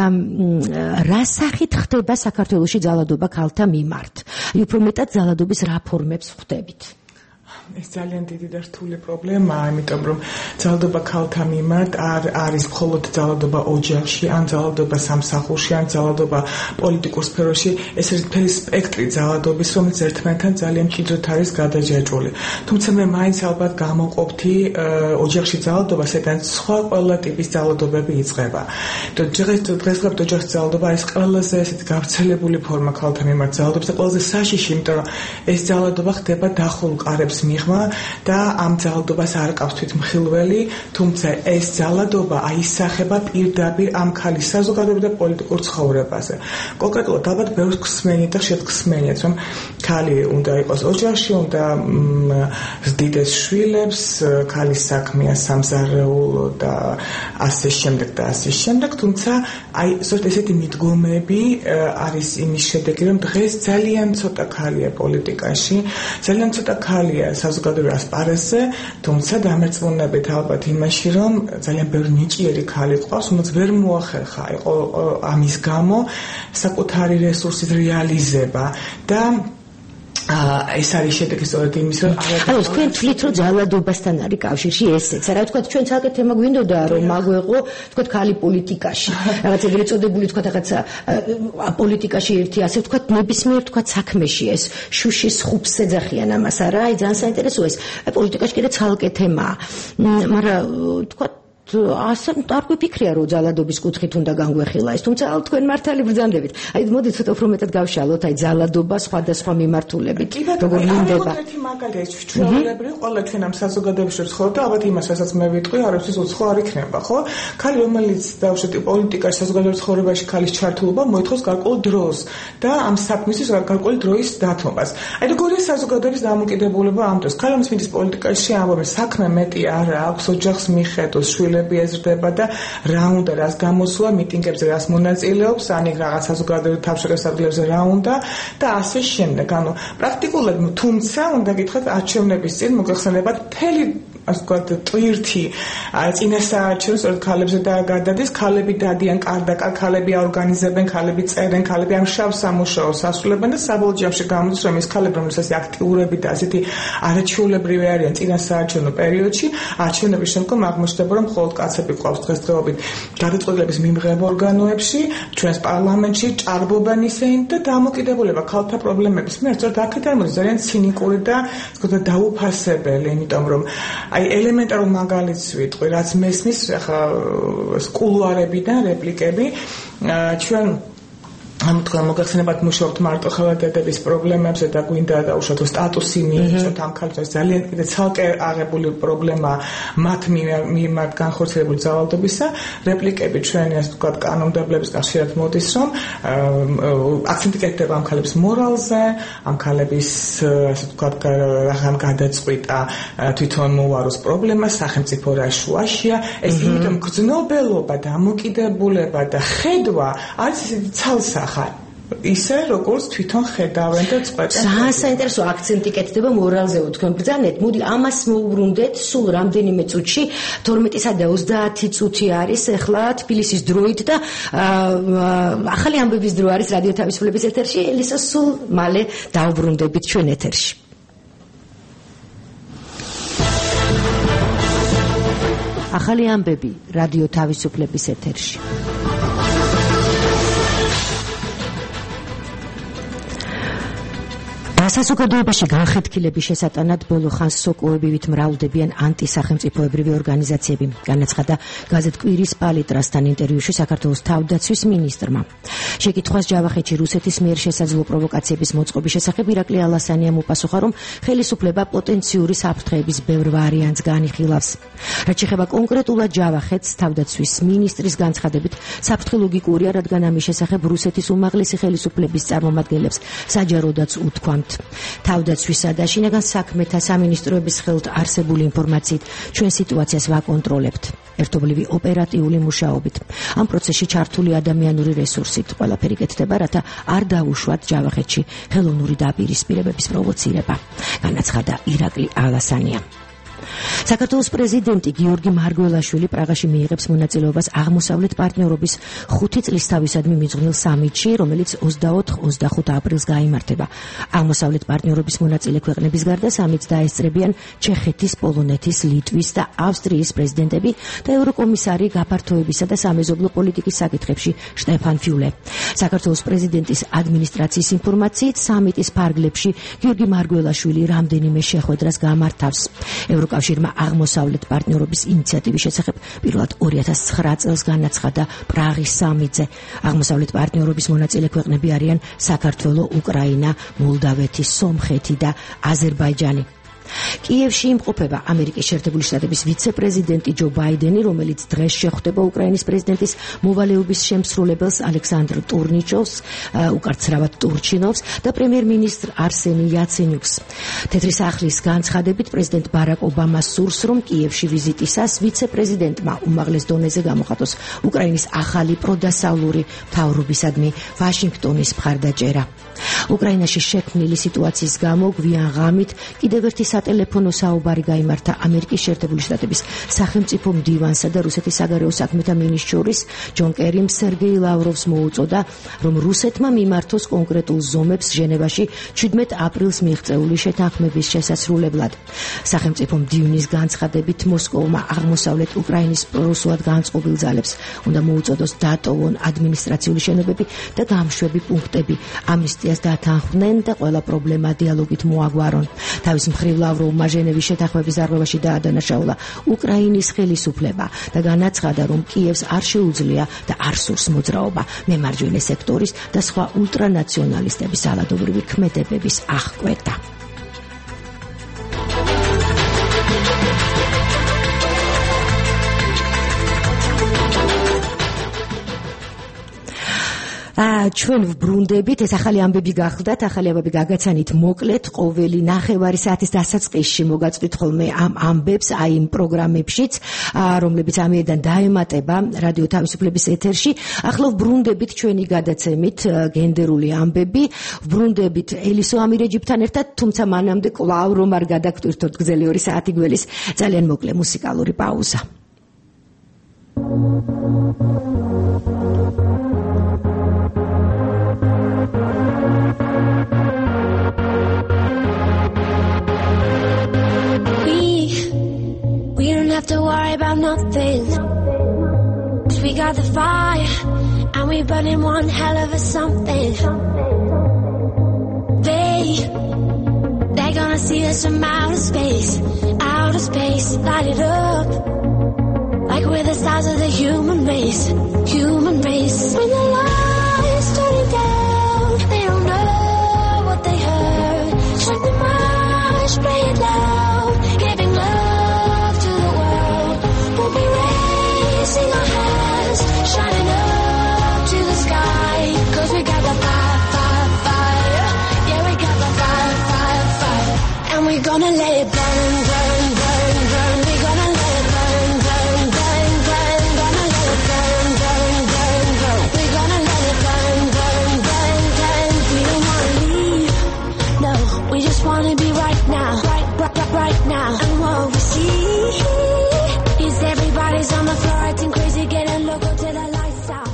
რა სახით ხდება საქართველოში ძალადობა ქალთა მიმართ? უფრო მეტად ძალადობის რა ფორმებს ხვდებით? ეს ძალიან დიდი და რთული პრობლემაა, იმიტომ რომ ძალადობა ქალთა მიმართ არ არის მხოლოდ ძალადობა ოჯახში, ან ძალადობა სამსახურში, ან ძალადობა პოლიტიკურ სფეროში, ეს არის მთელი სპექტრი ძალადობის, რომელიც ერთმანეთთან ძალიან მჭიდროდ არის გადაჯაჭვული. თუმცა მე მაინც ალბათ გამოვყოფთი ოჯახში ძალადობა, სადაც სხვა ყველა ტიპის ძალადობები იწყება. დღესდღეობით ოჯახში ძალადობა არის ყველაზე ესეთი გავრცელებული ფორმა ქალთა მიმართ ძალადობის და ყველაზე საშიში, იმიტომ რომ ეს ძალადობა ხდება დახურულ ყარებს მიღმა და ამ ძალადობას არ ყავს თვითმხილველი, თუმცა ეს ძალადობა აისახება პირდაპირ ამ ქალის საზოგადოებრივ და პოლიტიკურ ცხოვრებაზე. კონკრეტულად ალბათ ბევრს გსმენით და შეგსმენით, რომ ქალი უნდა იყოს ოჯახში, უნდა ზრდიდეს შვილებს, ქალის საქმეა სამზარეულო და ასე შემდეგ და ასე შემდეგ, თუმცა აი ზოგადად ესეთი მიდგომები არის იმის შედეგი, რომ დღეს ძალიან ცოტა ქალია პოლიტიკაში, ძალიან ცოტა ქალია საზოგადოებრივ ასპარეზზე, თუმცა დამერწმუნებით ალბათ იმაში, რომ ძალიან ბევრი ნიჭიერი ქალი ყავს, რომელიც ვერ მოახერხა იყო ამის გამო საკუთარი რესურსის რეალიზება და ეს არის შედეგი სწორედ იმის, რომ ანუ თქვენ თვლით, რომ ძალადობასთან არის კავშირში ესეც. რა ვთქვათ, ჩვენ ცალკე თემა გვინდოდა, რომ მაგვეყო, ვთქვათ, ქალი პოლიტიკაში. რაღაც ეგრეთ წოდებული, ვთქვათ, რაღაცა პოლიტიკაში ერთი, ასე ვთქვათ, ნებისმიერ, ვთქვათ, საქმეში ეს შუშის ხუბს ეძახიან ამას, არა? აი, ძალიან საინტერესოა ეს. აი, პოლიტიკაში კიდე ცალკე თემაა. მაგრამ ვთქვათ, ასე არ გვიფიქრია, რომ ძალადობის კუთხით უნდა განგვეხილა ეს, თუმცა თქვენ მართალი ბრძანდებით. აი, მოდით ცოტა უფრო მეტად გავშალოთ, აი, ძალადობა სხვადასხვა მიმართულებით. როგორ მინდება? ერთი მაგალითი ჩვეულებრივ, ყველა ჩვენ ამ საზოგადოებაში ვცხოვრობ და ალბათ იმას, რასაც მე ვიტყვი, არასდროს უცხო არ იქნება, ხო? ქალი, რომელიც დავუშვათ პოლიტიკაში, საზოგადოებრივ ცხოვრებაში ქალის ჩართულობა მოითხოვს გარკვეულ დროს და ამ საქმისთვის გარკვეული დროის დათმობას. აი, როგორია საზოგადოების დამოკიდებულება ამ დროს? ქალი, რომელიც მიდის პოლიტიკაში, ამბობს, საქმე მეტი არ აქვს, ოჯახს მიხედოს, შვილებს ეზრდება და რა უნდა რას გამოსვლა მიტინგებზე რას მონაწილეობს, ან იქ რაღაც საზოგადოებრივ თავშეკავებებზე რა უნდა და ასე შემდეგ. ანუ პრაქტიკულად, თუმცა უნდა გითხრათ, არჩევნების წინ მოგეხსენებათ მთელი ასე ვთქვათ, ტვირთი წინასაარჩევნო სწორედ ქალებზე და გადადის, ქალები დადიან კარდაკარ, ქალები აორგანიზებენ, ქალები წერენ, ქალები ამ შავ სამუშაოს ასრულებენ და საბოლოო ჯამში გამოდის, რომ ეს ქალები, რომელსაც ასე აქტიურები და ასეთი არაჩვეულებრივი არიან წინასაარჩევნო პერიოდში, არჩევნების შემდგომ აღმოჩნდება, რომ მხოლოდ კაცები ყავს დღესდღეობით გადაწყვეტილების მიმღებ ორგანოებში, ჩვენს პარლამენტში ჭარბობენ ისინი და დამოკიდებულება ქალთა პრობლემების მიერ სწორედ აქეთ არის ძალიან ცინიკური და ასე ვთქვათ, დაუფასებელი, იმიტომ რომ აი ელემენტარულ მაგალითს ვიტყვი, რაც მესმის ახლა კულუარებიდან რეპლიკები, ჩვენ ამიტომ მოგახსენებათ მუშაობთ მარტო ხელადადების პრობლემებზე და გვინდა დაუშვათ სტატუსი მიიღოთ ამ ქალებს ძალიან კიდე ცალკე აღებული პრობლემა მათ მიმართ განხორციელებული ძალადობისა რეპლიკები ჩვენი ასე ვთქვათ კანონმდებლების ხშირად მოდის რომ აქცენტი კეთდება ამ ქალების მორალზე ამ ქალების ასე ვთქვათ რაღან გადაწყვიტა თვითონ მოუაროს პრობლემა სახელმწიფო რა შუაშია ეს იმიტომ გრძნობელობა დამოკიდებულება და ხედვა არის ისეთი ცალსახა ისე როგორც თვითონ ხედავენ და წყვეტენ. ძალიან საინტერესო აქცენტი კეთდება მორალზე თქვენ ბრძანეთ. მოდი ამას მოუბრუნდეთ სულ რამდენიმე წუთში თორმეტისა და ოცდაათი წუთი არის ახლა თბილისის დროით და ახალი ამბების დრო არის რადიო თავისუფლების ეთერში. ელისა სულ მალე დავბრუნდებით ჩვენ ეთერში. ახალი ამბები რადიო თავისუფლების ეთერში. სასაზოგადოებაში განხეთქილების შესატანად ბოლო ხანს სოკოებივით მრავლდებიან ანტისახელმწიფოებრივი ორგანიზაციები. განაცხადა გაზეთ კვირის პალიტრასთან ინტერვიუში საქართველოს თავდაცვის მინისტრმა. შეკითხვას ჯავახეთში რუსეთის მიერ შესაძლო პროვოკაციების მოწყობის შესახებ ირაკლი ალასანიამ უპასუხა, რომ ხელისუფლება პოტენციური საფრთხეების ბევრ ვარიანტს განიხილავს. რაც შეეხება კონკრეტულად ჯავახეთს, თავდაცვის მინისტრის განცხადებით, საფრთხე ლოგიკურია, რადგან ამის შესახებ რუსეთის უმაღლესი ხელისუფლების წარმომადგენლებს საჯაროდაც უთქვამთ. თავდაცვისა და შინაგან საქმეთა სამინისტროების ხელთ არსებული ინფორმაციით ჩვენ სიტუაციას ვაკონტროლებთ ერთობლივი ოპერატიული მუშაობით. ამ პროცესში ჩართული ადამიანური რესურსით ყველაფერი კეთდება, რათა არ დაუშვათ ჯავახეთში ხელოვნური დაპირისპირებების პროვოცირება, განაცხადა ირაკლი ალასანია. საქართველოს პრეზიდენტი გიორგი მარგველაშვილი პრაღაში მიიღებს მონაწილეობას აღმოსავლეთ პარტნიორობის ხუთი წლის თავისადმი მიძღვნილ სამიტში, რომელიც ოცდაოთხ ოცდახუთ აპრილს გაიმართება. აღმოსავლეთ პარტნიორობის მონაწილე ქვეყნების გარდა სამიტს დაესწრებიან ჩეხეთის, პოლონეთის, ლიტვის და ავსტრიის პრეზიდენტები და ევროკომისარი გაფართოებისა და სამეზობლო პოლიტიკის საკითხებში შტეფან ფიულე. საქართველოს პრეზიდენტის ადმინისტრაციის ინფორმაციით, სამიტის ფარგლებში გიორგი მარგველაშვილი რამდენიმე შეხვედრას გამართავს. ევროკავშირმა აღმოსავლეთ პარტნიორობის ინიციატივის შესახებ პირველად ორი ათას ცხრა წელს განაცხადა პრაღის სამიტზე. აღმოსავლეთ პარტნიორობის მონაწილე ქვეყნები არიან საქართველო, უკრაინა, მოლდავეთი, სომხეთი და აზერბაიჯანი. კიევში იმყოფება ამერიკის შეერთებული შტატების ვიცე-პრეზიდენტი ჯო ბაიდენი, რომელიც დღეს შეხვდება უკრაინის პრეზიდენტის მოვალეობის შემსრულებელს ალექსანდრ ტურნიჩოვს, უკარცრავად ტურჩინოვს და პრემიერ-მინისტრ არსენი იაცენიუკს. თეთრი სახლის განცხადებით პრეზიდენტ ბარაკ ობამას სურს, რომ კიევში ვიზიტისას ვიცე-პრეზიდენტმა უმაღლეს დონეზე გამოხატოს უკრაინის ახალი პროდასავლური მთავრობისადმი ვაშინგტონის მხარდაჭერა. უკრაინაში შექმნილი სიტუაციის გამო გვიან ღამით კიდევ ერთი სატელეფონო საუბარი გაიმართა ამერიკის შეერთებული შტატების სახელმწიფო მდივანსა და რუსეთის საგარეო საქმეთა მინისტრს ჯონ კერიმ სერგეი ლავროვს მოუწოდა, რომ რუსეთმა მიმართოს კონკრეტულ ზომებს ჟენევაში შვიდმეტ აპრილს მიღწეული შეთანხმების შესასრულებლად. სახელმწიფო მდივნის განცხადებით მოსკოვმა აღმოსავლეთ უკრაინის პრორუსულად განწყობილ ძალებს უნდა მოუწოდოს დატოვონ ადმინისტრაციული შენობები და გამშვები პუნქტები, ამნისტიას დათანხმდნენ და ყველა პრობლემა დიალოგით მოაგვარონ. თავის მხრივ ლავროვმა ჟენევის შეთანხმების დარღვევაში დაადანაშაულა უკრაინის ხელისუფლება და განაცხადა, რომ კიევს არ შეუძლია და არ სურს მოძრაობა მემარჯვენე სექტორის და სხვა ულტრანაციონალისტების ძალადობრივი ქმედებების აღკვეთა. ჩვენ ვბრუნდებით, ეს ახალი ამბები გახლდათ, ახალი ამბები გაგაცანით მოკლედ, ყოველი ნახევარი საათის დასაწყისში მოგაწვით ხოლმე ამ ამბებს, აი იმ პროგრამებშიც, რომლებიც ამიერიდან დაემატება რადიო თავისუფლების ეთერში. ახლა ვბრუნდებით ჩვენი გადაცემით გენდერული ამბები, ვბრუნდებით ელისო ამირეჯიბთან ერთად, თუმცა მანამდე კვლავ რომ არ გადაგტვირთოთ გრძელი ორი საათი გველის ძალიან მოკლე მუსიკალური პაუზა. We don't have to worry about nothing, 'cause we got the fire and we burning one hell of a something. They, they're gonna see us from outer space, outer space, light it up like we're the stars of the human race, human race. When the lights turning down gonna let it burn, burn, burn, burn. We gonna let it burn, burn, burn, burn. Gonna let it burn, burn, burn, burn. We gonna let it burn, burn, burn, burn. We don't wanna leave, no. We just wanna be right now, right, right, right, right now. And what we see is everybody's on the floor acting crazy, getting loco till the lights out.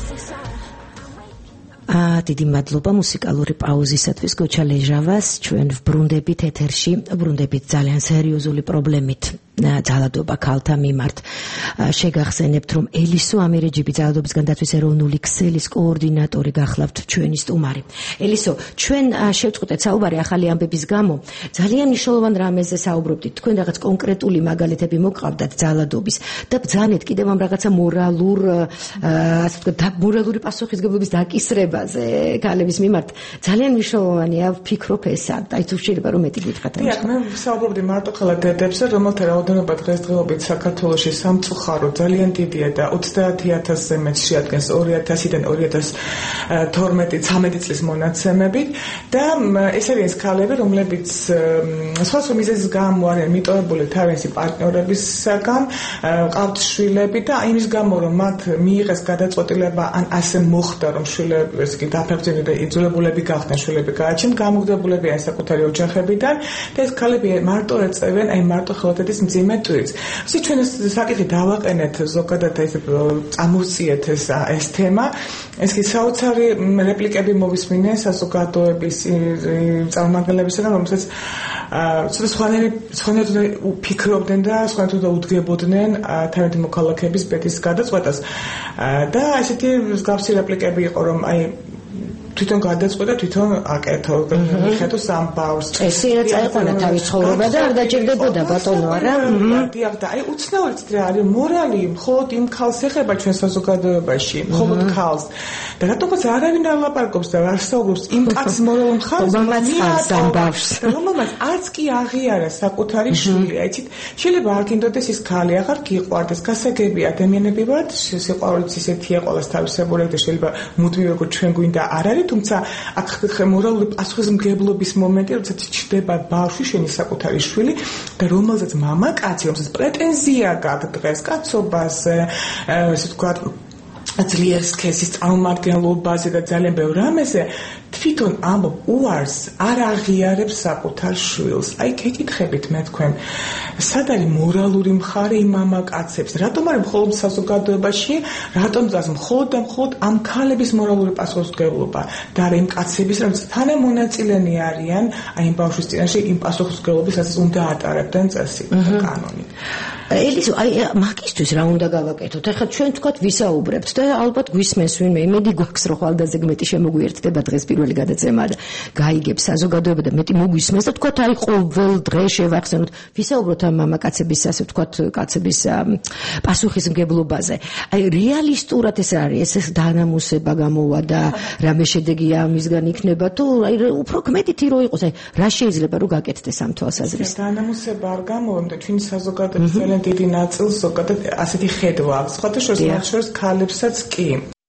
აა დიდი მადლობა მუსიკალური პაუზისათვის გოჩა ლეჟავას ჩვენ ვბრუნდებით ეთერში ვბრუნდებით ძალიან სერიოზული პრობლემით ძალადობა ქალთა მიმართ შეგახსენებთ რომ ელისო ამირეჯიბი ძალადობისგან დაცვის ეროვნული ქსელის კოორდინატორი გახლავთ ჩვენი სტუმარი ელისო ჩვენ შევწყვეტეთ საუბარი ახალი ამბების გამო ძალიან მნიშვნელოვან რამეზე საუბრობდით თქვენ რაღაც კონკრეტული მაგალითები მოგყავდათ ძალადობის და ბძანეთ კიდევ ამ რაღაცა მორალურ ასე ვთქვათ მორალური პასუხისგებლობის დაკისრებაზე ქალების მიმართ ძალიან მნიშვნელოვანია ვფიქრობ ესა და ის შეიძლება რომ მეტი გითხრათ დიახ მე ვსაუბრობდი მარტო ხოლმე დედებზე რომელთა რაოდენობა დღესდღეობით საქართველოში სამწუხარო ძალიან დიდია და ოცდაათი ათასზე მეტ შეადგენს ორი ათასიდან ორი ათას თორმეტი-ცამეტი წლის მონაცემებით და ეს არის ქალები რომლებიც სხვადასხვა მიზეზის გამო არიან მიტოვებული თავისი პარტნიორებისგან ყავთ შვილები და იმის გამო რომ მათ მიიღეს გადაწყვეტილება ან ასე მოხდა რომ შვილებს კი დაფებდნენ და იძულებულები გახდნენ შვილები გააჩენ გამოგდებულები ან საკუთარი ოჯახებიდან და ეს ქალები მარტო ეწევენ აი მარტო ხელათების მძიმე ტვირთს. ისე ჩვენ ეს საკითხი დავაყენეთ ზოგადად ეს წამოვწიეთ ეს ეს თემა ეს კი საოცარი რეპლიკები მოვისმინეს საზოგადოების წარმომადგენლებისგან რომელსაც ცოტა სხვანაირი სხვანაირად ფიქრობდნენ და სხვანაირად უდგებოდნენ თავისი მოქალაქეების ბედის გადაწყვეტას და ესეთი მსგავსი რეპლიკები იყო რომ აი თვითონ გადაწყვეტა თვითონ აკეთო მიხედოს ამბავს ესე რა წაეყვანა თავის ცხოვრება და არ დაჭირდებოდა ბატონო არა დიახ და აი უცნაურიც რა არის მორალი მხოლოდ იმ ქალს ეხება ჩვენ საზოგადოებაში მხოლოდ ქალს და რატომაც არავინ არ ლაპარაკობს და არ საუბრობს იმ კაცის მორალურ მხარეს რომელმაც არც კი აღიარა საკუთარი შვილი აიცით შეიძლება არ გინდოდეს ის ქალი აღარ გიყვარდეს გასაგები ადამიანები ვართ სიყვარულიც ისეთია ყოველს თავისებური და შეიძლება მუდმივ როგორ ჩვენ გვინდა არ არის თუმცა აქ მორალური პასუხისმგებლობის მომენტი, როდესაც ჩდება ბავშვი, შენი საკუთარი შვილი და რომელზეც მამაკაცი, რომელსაც პრეტენზია გაქვს დღეს კაცობაზე, ესე ვთქვათ, ძლიერ სქესის წარმომადგენლობაზე და ძალიან ბევრ რამეზე თვითონ ამ უარს არ აღიარებს საკუთარ შვილს. აი გეკითხებით მე თქვენ, სად არის მორალური მხარე იმ მამაკაცებს? რატომ არის მხოლოდ საზოგადოებაში, რატომ ძას მხოლოდ და მხოლოდ ამ ქალების მორალური პასუხისმგებლობა და არა იმ კაცების, რომელსაც თანამონაწილენი არიან აი იმ ბავშვის წინაშე იმ პასუხისმგებლობის, რასაც უნდა ატარებდნენ წესი და კანონი. ელისო, აი მაგისთვის რა უნდა გავაკეთოთ? ახლა ჩვენ თქვათ ვისაუბრებთ და ალბათ გვისმენს ვინმე, იმედი გვაქვს რომ ხვალდაზე მეტი შემოგვიერთდება დღეს პირველი გადაცემა და გაიგებს საზოგადოება და მეტი მოგვისმენს და თქვათ აი ყოველ დღე შევახსენოთ ვისაუბროთ ამ მამაკაცების ასე ვთქვათ კაცების პასუხისმგებლობაზე. აი რეალისტურად ეს არის, ეს დანამუსება გამოვა და რამე შედეგია ამისგან იქნება თუ აი უფრო კმედითი რო იყოს, აი რა შეიძლება რომ გაკეთდეს ამ თვალსაზრისით? დანამუსება არ გამოვა, და ჩვენი საზოგადოების ძალიან დიდი ნაწილს ზოგადად ასეთი ხედვა აქვს. სხვათა შორის მათ შორის ქალებსაც კი.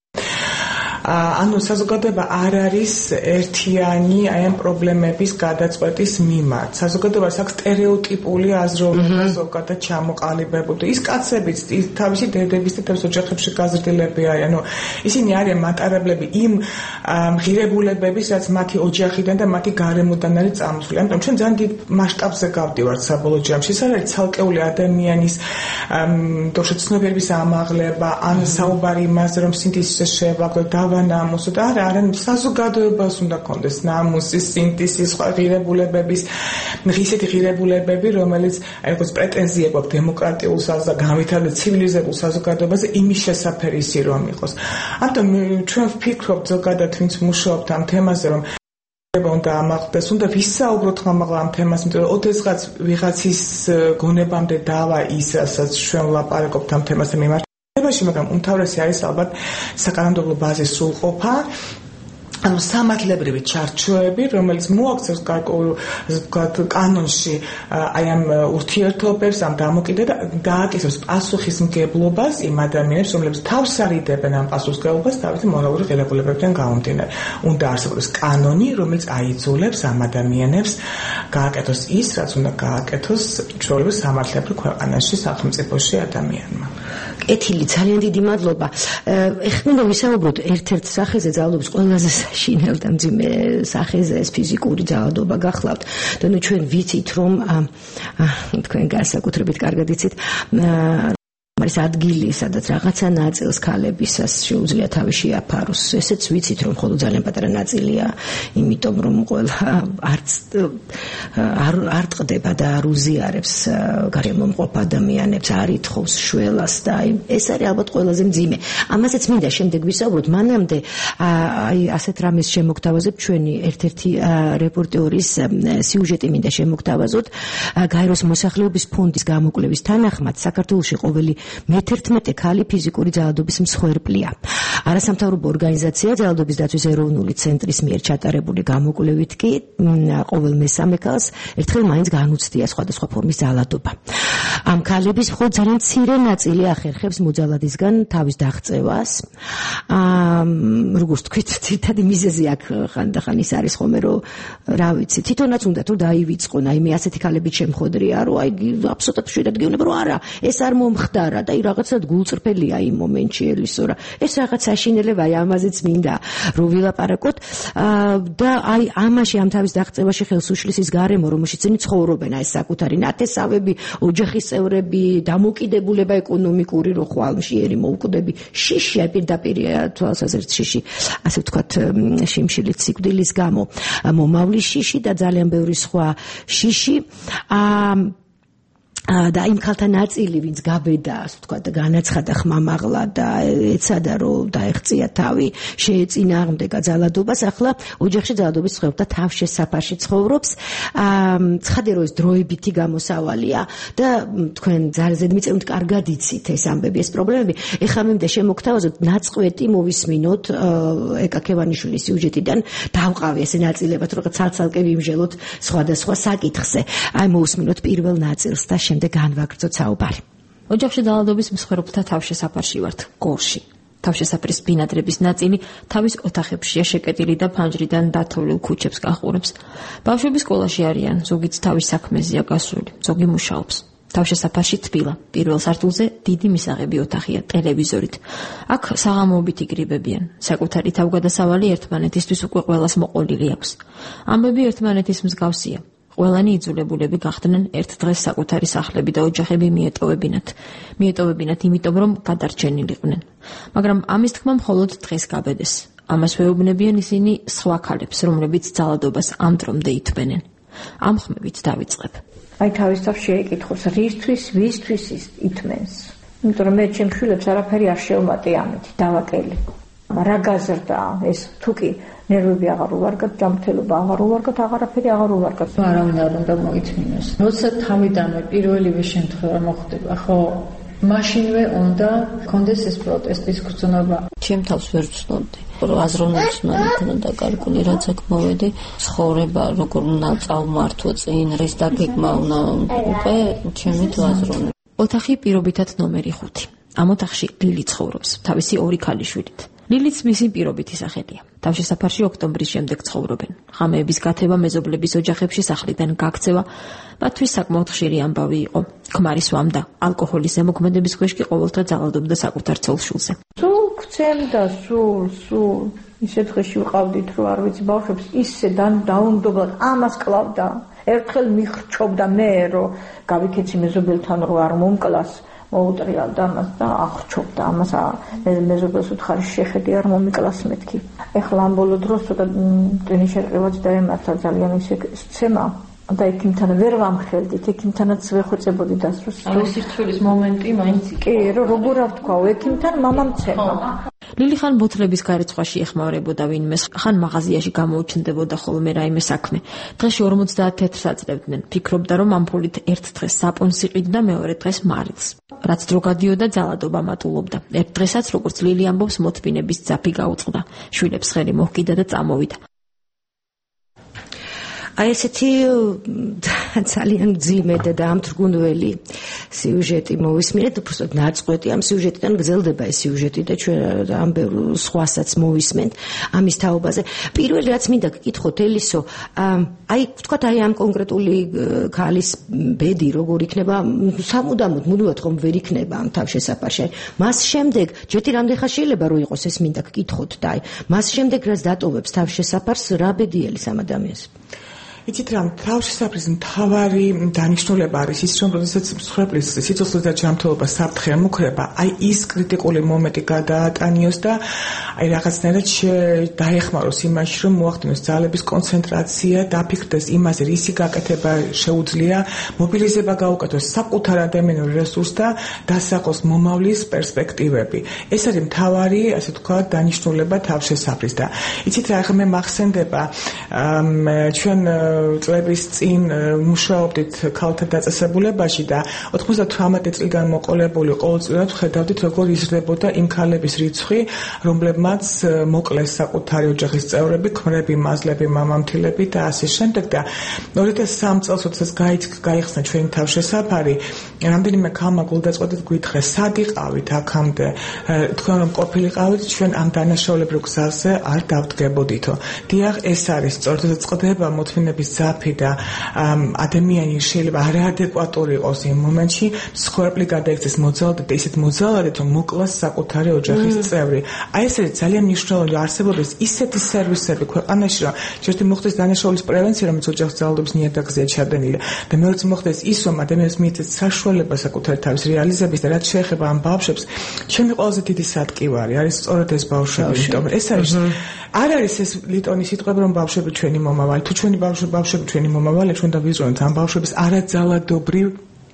ანუ საზოგადოება არ არის ერთიანი აი ამ პრობლემების გადაწყვეტის მიმართ. საზოგადოებას აქვს სტერეოტიპული აზროვნება ზოგადად ჩამოყალიბებული. ის კაცებიც ის თავისი დედების და თავის ოჯახებში გაზრდილები არიან. ანუ ისინი არიან მატარებლები იმ ღირებულებების, რაც მათი ოჯახიდან და მათი გარემოდან არის წამოსული. ამიტომ ჩვენ ძალიან დიდ მასშტაბზე გავდივართ საბოლოო ჯამში. ეს არის ცალკეული ადამიანის დოშეცნობიერების ამაღლება, ან საუბარი იმაზე, რომ სინთეზის შევაგდო ნამუსი და არა არა საზოგადოებას უნდა კონდეს ნამუსი, სინთეზი, სხვა ღირებულებების, ისეთი ღირებულებები, რომელიც აი როგორც პრეტენზია გვაქვს დემოკრატიულ და განვითარებულ ცივილიზებულ საზოგადოებაზე იმის შესაფერისი რომ იყოს. ამიტომ ჩვენ ვფიქრობთ ზოგადად ვინც მუშაობთ ამ თემაზე რომ უნდა ამაღლდეს, უნდა ვისაუბროთ ამაღლა ამ თემას, იმიტომ რომ ოდესღაც ვიღაცის გონებამდე დავა ის, რასაც ჩვენ ვლაპარაკობთ ამ თემაზე მიმართ. მაგრამ უმთავრესი არის ალბათ საკანონმდებლო ბაზის სრულყოფა ანუ სამართლებრივი ჩარჩოები, რომელიც მოაქცევს გარკვეულ კანონში აი ამ ურთიერთობებს, ამ დამოკიდებას და დააკისრებს პასუხისმგებლობას იმ ადამიანებს, რომლებიც თავს არიდებენ ამ პასუხისმგებლობას თავისი მორალური ღირებულებებიდან გამომდინარე. უნდა არსებობდეს კანონი, რომელიც აიძულებს ამ ადამიანებს გააკეთოს ის, რაც უნდა გააკეთოს ჩვეულებრივ სამართლებრივ ქვეყანაში, სახელმწიფოში ადამიანმა. კეთილი, ძალიან დიდი მადლობა. ეხლა უნდა ვისაუბროთ ერთ-ერთ სახეზე, ძალადობის ყველაზე საშინელ და მძიმე სახეზე, ეს ფიზიკური ძალადობა გახლავთ. და ნუ ჩვენ ვიცით, რომ თქვენ განსაკუთრებით კარგად იცით, არის ადგილი, სადაც რაღაცა ნაწილს ქალებისას შეუძლია თავი შეაფაროს. ესეც ვიცით, რომ მხოლოდ ძალიან პატარა ნაწილია, იმიტომ რომ ყველა არც არ არ ტყდება და არ უზიარებს გარემომყოფ ადამიანებს, არ ითხოვს შველას და აი ეს არის ალბათ ყველაზე მძიმე. ამასაც მინდა შემდეგ ვისაუბროთ, მანამდე აი ასეთ რამეს შემოგთავაზებ ჩვენი ერთ-ერთი რეპორტერის სიუჟეტი მინდა შემოგთავაზოთ. გაეროს მოსახლეობის ფონდის გამოკვლევის თანახმად საქართველოში ყოველი მეთერთმეტე ქალი ფიზიკური ძალადობის მსხვერპლია. არასამთავრობო ორგანიზაცია ძალადობის დაცვის ეროვნული ცენტრის მიერ ჩატარებული გამოკვლევით კი ყოველ მესამე ქალს ერთხელ მაინც განუცდია სხვადასხვა ფორმის ძალადობა. ამ ქალების მხოლოდ ძალიან მცირე ნაწილი ახერხებს მოძალადისგან თავის დაღწევას. როგორც თქვით, თითქოს მიზეზი აქ ხანდახან ის არის ხოლმე, რომ რა ვიცი, თვითონაც უნდა თუ დაივიწყონ, აი მე ასეთი ქალები შემხოდრია, რომ აი აბსოლუტურად შვიდად გეუბნება, რომ არა, ეს არ მომხდარა და აი რაღაცა გულწრფელია იმ მომენტში ელისო რა. ეს რაღაც საშინელებაა, ამაზეც მინდა რომ ვილაპარაკოთ და აი ამაში ამ თავის დაღწევაში ხელს უშლის ის გარემო, რომელშიც ისინი ცხოვრობენ, აი საკუთარი ნათესავები, ოჯახის წევრები, დამოკიდებულება ეკონომიკური, რო ხვალმშიერი მოუკვდები, შიში, აი პირდაპირ თვალსაზრისით შიში, ასე ვთქვათ, შიმშილით სიკვდილის გამო, მომავლის შიში და ძალიან ბევრი სხვა შიში. და იმ ქალთა ნაწილი, ვინც გაბედა, ასე ვთქვათ, და განაცხადა ხმამაღლა და ეცადა, რომ დაეღწია თავი, შეეწინააღმდეგა ძალადობას, ახლა ოჯახში ძალადობის მსხვერპლთა თავშესაფარში ცხოვრობს. ცხადია, რომ ეს დროებითი გამოსავალია და თქვენ ზედმიწევნით კარგად იცით ეს ამბები, ეს პრობლემები. ეხლა მინდა შემოგთავაზოთ ნაწყვეტი მოვისმინოთ ეკა ქევანიშვილის სიუჟეტიდან, დავყავი ესე ნაწილებად, რომ ცალ-ცალკე ვიმჟელოთ სხვადასხვა საკითხზე. აი მოვისმინოთ პირველ ნაწილს და შემდეგ განვაგრძოთ საუბარი. ოჯახში ძალადობის მსხვერპლთა თავშესაფარში ვართ, გორში. თავშესაფრის ბინადრების ნაწილი თავის ოთახებშია შეკეტილი და ფანჯრიდან დათოვლილ ქუჩებს გაყურებს. ბავშვები სკოლაში არიან, ზოგიც თავის საქმეზეა გასული, ზოგი მუშაობს. თავშესაფარში თბილა. პირველ სართულზე დიდი მისაღები ოთახია ტელევიზორით. აქ საღამოობით იგრიბებიან. საკუთარი თავგადასავალი ერთმანეთისთვის უკვე ყველას მოყოლილი აქვს. ამბები ერთმანეთის მსგავსია. ყველანი იძულებულები გახდნენ ერთ დღეს საკუთარი სახლები და ოჯახები მიეტოვებინათ. მიეტოვებინათ იმიტომ, რომ გადარჩენილიყვნენ. მაგრამ ამის თქმა მხოლოდ დღეს გაბედეს. ამას ვეუბნებიან ისინი სხვა ქალებს, რომლებიც ძალადობას ამ დრომდე ითმენენ. ამ ხმებით დავიწყებ. აი თავის თავს შეეკითხოს, რისთვის, ვისთვის ის ითმენს. იმიტომ რომ მე ჩემ შვილებს არაფერი არ შევმატე ამით, დავაკელი. რა გაზრდა ეს თუკი ნერვები აღარ უვარგათ, ჯანმრთელობა აღარ უვარგათ, აღარაფერი აღარ უვარგათ. არავინ არ უნდა მოიწმინოს. როცა თავიდანვე პირველივე შემთხვევა მოხდება, ხო, მაშინვე უნდა კონდეს ეს პროტესტის გრძნობა. ჩემ თავს ვერ ვცნობდი. რომ აზროვნების უნდა იქნოდა გარკვეული რაც აქ მოვედი, ცხოვრება როგორ უნდა წავმართო წინ, რის დაგეგმა უნდა უკვე ჩემი აზროვნები. ოთახი პირობითად ნომერი ხუთი. ამ ოთახში ლილი ცხოვრობს, თავისი ორი ქალიშვილით. ლილიც მისი პირობითი სახელია. თავშესაფარში ოქტომბრის შემდეგ ცხოვრობენ. ღამეების გათევა მეზობლების ოჯახებში სახლიდან გაქცევა მათთვის საკმაოდ ხშირი ამბავი იყო. ქმარი სვამდა, ალკოჰოლის ზემოქმედების ქვეშ კი ყოველდღე ძალადობდა საკუთარ ცოლ-შვილზე. სულ გცემდა, სულ, სულ. ისე დღეში ვყავდით, რომ არ ვიცი ბავშვებს ისე დაუნდობლად ამას კლავდა. ერთხელ მიხრჩობდა მე, რომ გავიქეცი მეზობელთან, რომ არ მომკლას. მოუტრიალდა ამას და ახრჩობდა ამას მეზობელს უთხარი შეხედი არ მომიკლას მეთქი. ეხლა ამ ბოლო დროს ცოტა ტვინი შერყევაც დაემართა ძალიან ისე სცემა და ექიმთან ვერ ვამხელდით, ექიმთანაც ვეხვეწებოდი დასროს. ამ სირთულის მომენტი მაინც კი, რომ როგორ არ თქვა, ექიმთან მამა მცემა. ლილი ხან ბოთლების გარიცხვაში ეხმარებოდა ვინმეს, ხან მაღაზიაში გამოუჩნდებოდა ხოლმე რაიმე საქმე. დღეში ორმოცდაათ თეთრს აძლევდნენ. ფიქრობდა, რომ ამ ფულით ერთ დღეს საპონს იყიდდა, მეორე დღეს მარილს. რაც დრო გადიოდა, ძალადობა მატულობდა. ერთ დღესაც, როგორც ლილი ამბობს, მოთმინების ძაფი გაუწყდა. შვილებს ხელი მოჰკიდა და წამოვიდა. აი ესეთი ძალიან ძიმე და დამთრგუნველი სიუჟეტი მოვისმინეთ, უბრალოდ ნაწყვეტი ამ სიუჟეტიდან გრძელდება ეს სიუჟეტი და ჩვენ ამ ბევრ სხვასაც მოვისმენთ ამის თაობაზე. პირველი რაც მინდა გკითხოთ ელისო, აი ვთქვათ აი ამ კონკრეტული ქალის ბედი როგორ იქნება, სამუდამოდ მუდმივად ხომ ვერ იქნება ამ თავშესაფარში. მას შემდეგ ჯეთი რამდენ ხანს შეიძლება რომ იყოს ეს მინდა გკითხოთ და აი მას შემდეგ რაც დატოვებს თავშესაფარს, რა ბედი ელის ამ ადამიანს? იცით რა, თავშესაფრის მთავარი დანიშნულება არის ის, რომ როდესაც მსხვერპლის სიცოცხლე და ჯანმრთელობა საფრთხე ემუქრება, აი ის კრიტიკული მომენტი გადაატანიოს და აი რაღაცნაირად დაეხმაროს იმაში, რომ მოახდინოს ძალების კონცენტრაცია, დაფიქრდეს იმაზე, რისი გაკეთება შეუძლია, მობილიზება გაუკეთოს საკუთარ ადამიანურ რესურსს და დასაყოს მომავლის პერსპექტივები. ეს არის მთავარი, ასე ვთქვათ, დანიშნულება თავშესაფრის და იცით რა, მე მახსენდება ჩვენ წლების წინ მუშაობდით ქალთა დაწესებულებაში და ოთხმოცდათვრამეტი წლიდან მოყოლებული ყოველწლიურად ხედავდით როგორ იზრდებოდა იმ ქალების რიცხვი, რომლებმაც მოკლეს საკუთარი ოჯახის წევრები, ქმრები, მაზლები, მამამთილები და ასე შემდეგ და ორი ათას სამი წელს როდესაც გაიხსნა ჩვენი თავშესაფარი, რამდენიმე ქალმა გულდაწყვეტით გვითხრეს, სად იყავით აქამდე, თქვენ რომ ყოფილიყავით, ჩვენ ამ დანაშაულებრივ გზაზე არ დავდგებოდითო. დიახ, ეს არის სწორედ წყდება მოთმინების ძაფი და ადამიანი შეიძლება არაადეკვატური იყოს იმ მომენტში, მსხვერპლი გადაიქცეს მოძალადად და ისეთ მოძალადად, რომ მოკლას საკუთარი ოჯახის წევრი. აი ეს არის ძალიან მნიშვნელოვანი, რომ არსებობდეს ისეთი სერვისები ქვეყანაში, რომ ერთი მოხდეს დანაშაულის პრევენცია, რომელიც ოჯახის ძალადობის ნიადაგზეა ჩადენილი და მეორე მოხდეს ის, რომ ადამიანს მიეცეს საშუალება საკუთარი თავის რეალიზების და რაც შეეხება ამ ბავშვებს, ჩემი ყველაზე დიდი სატკივარი არის სწორედ ეს ბავშვები, იმიტომ რომ ეს არის არ არის ეს ლიტონის სიტყვები, რომ ბავშვები ჩვენი მომავალი, თუ ჩვენი ბავშვები ბავშვები ჩვენი მომავალი, ჩვენ დავიზრუნოთ ამ ბავშვების არაძალადობრივ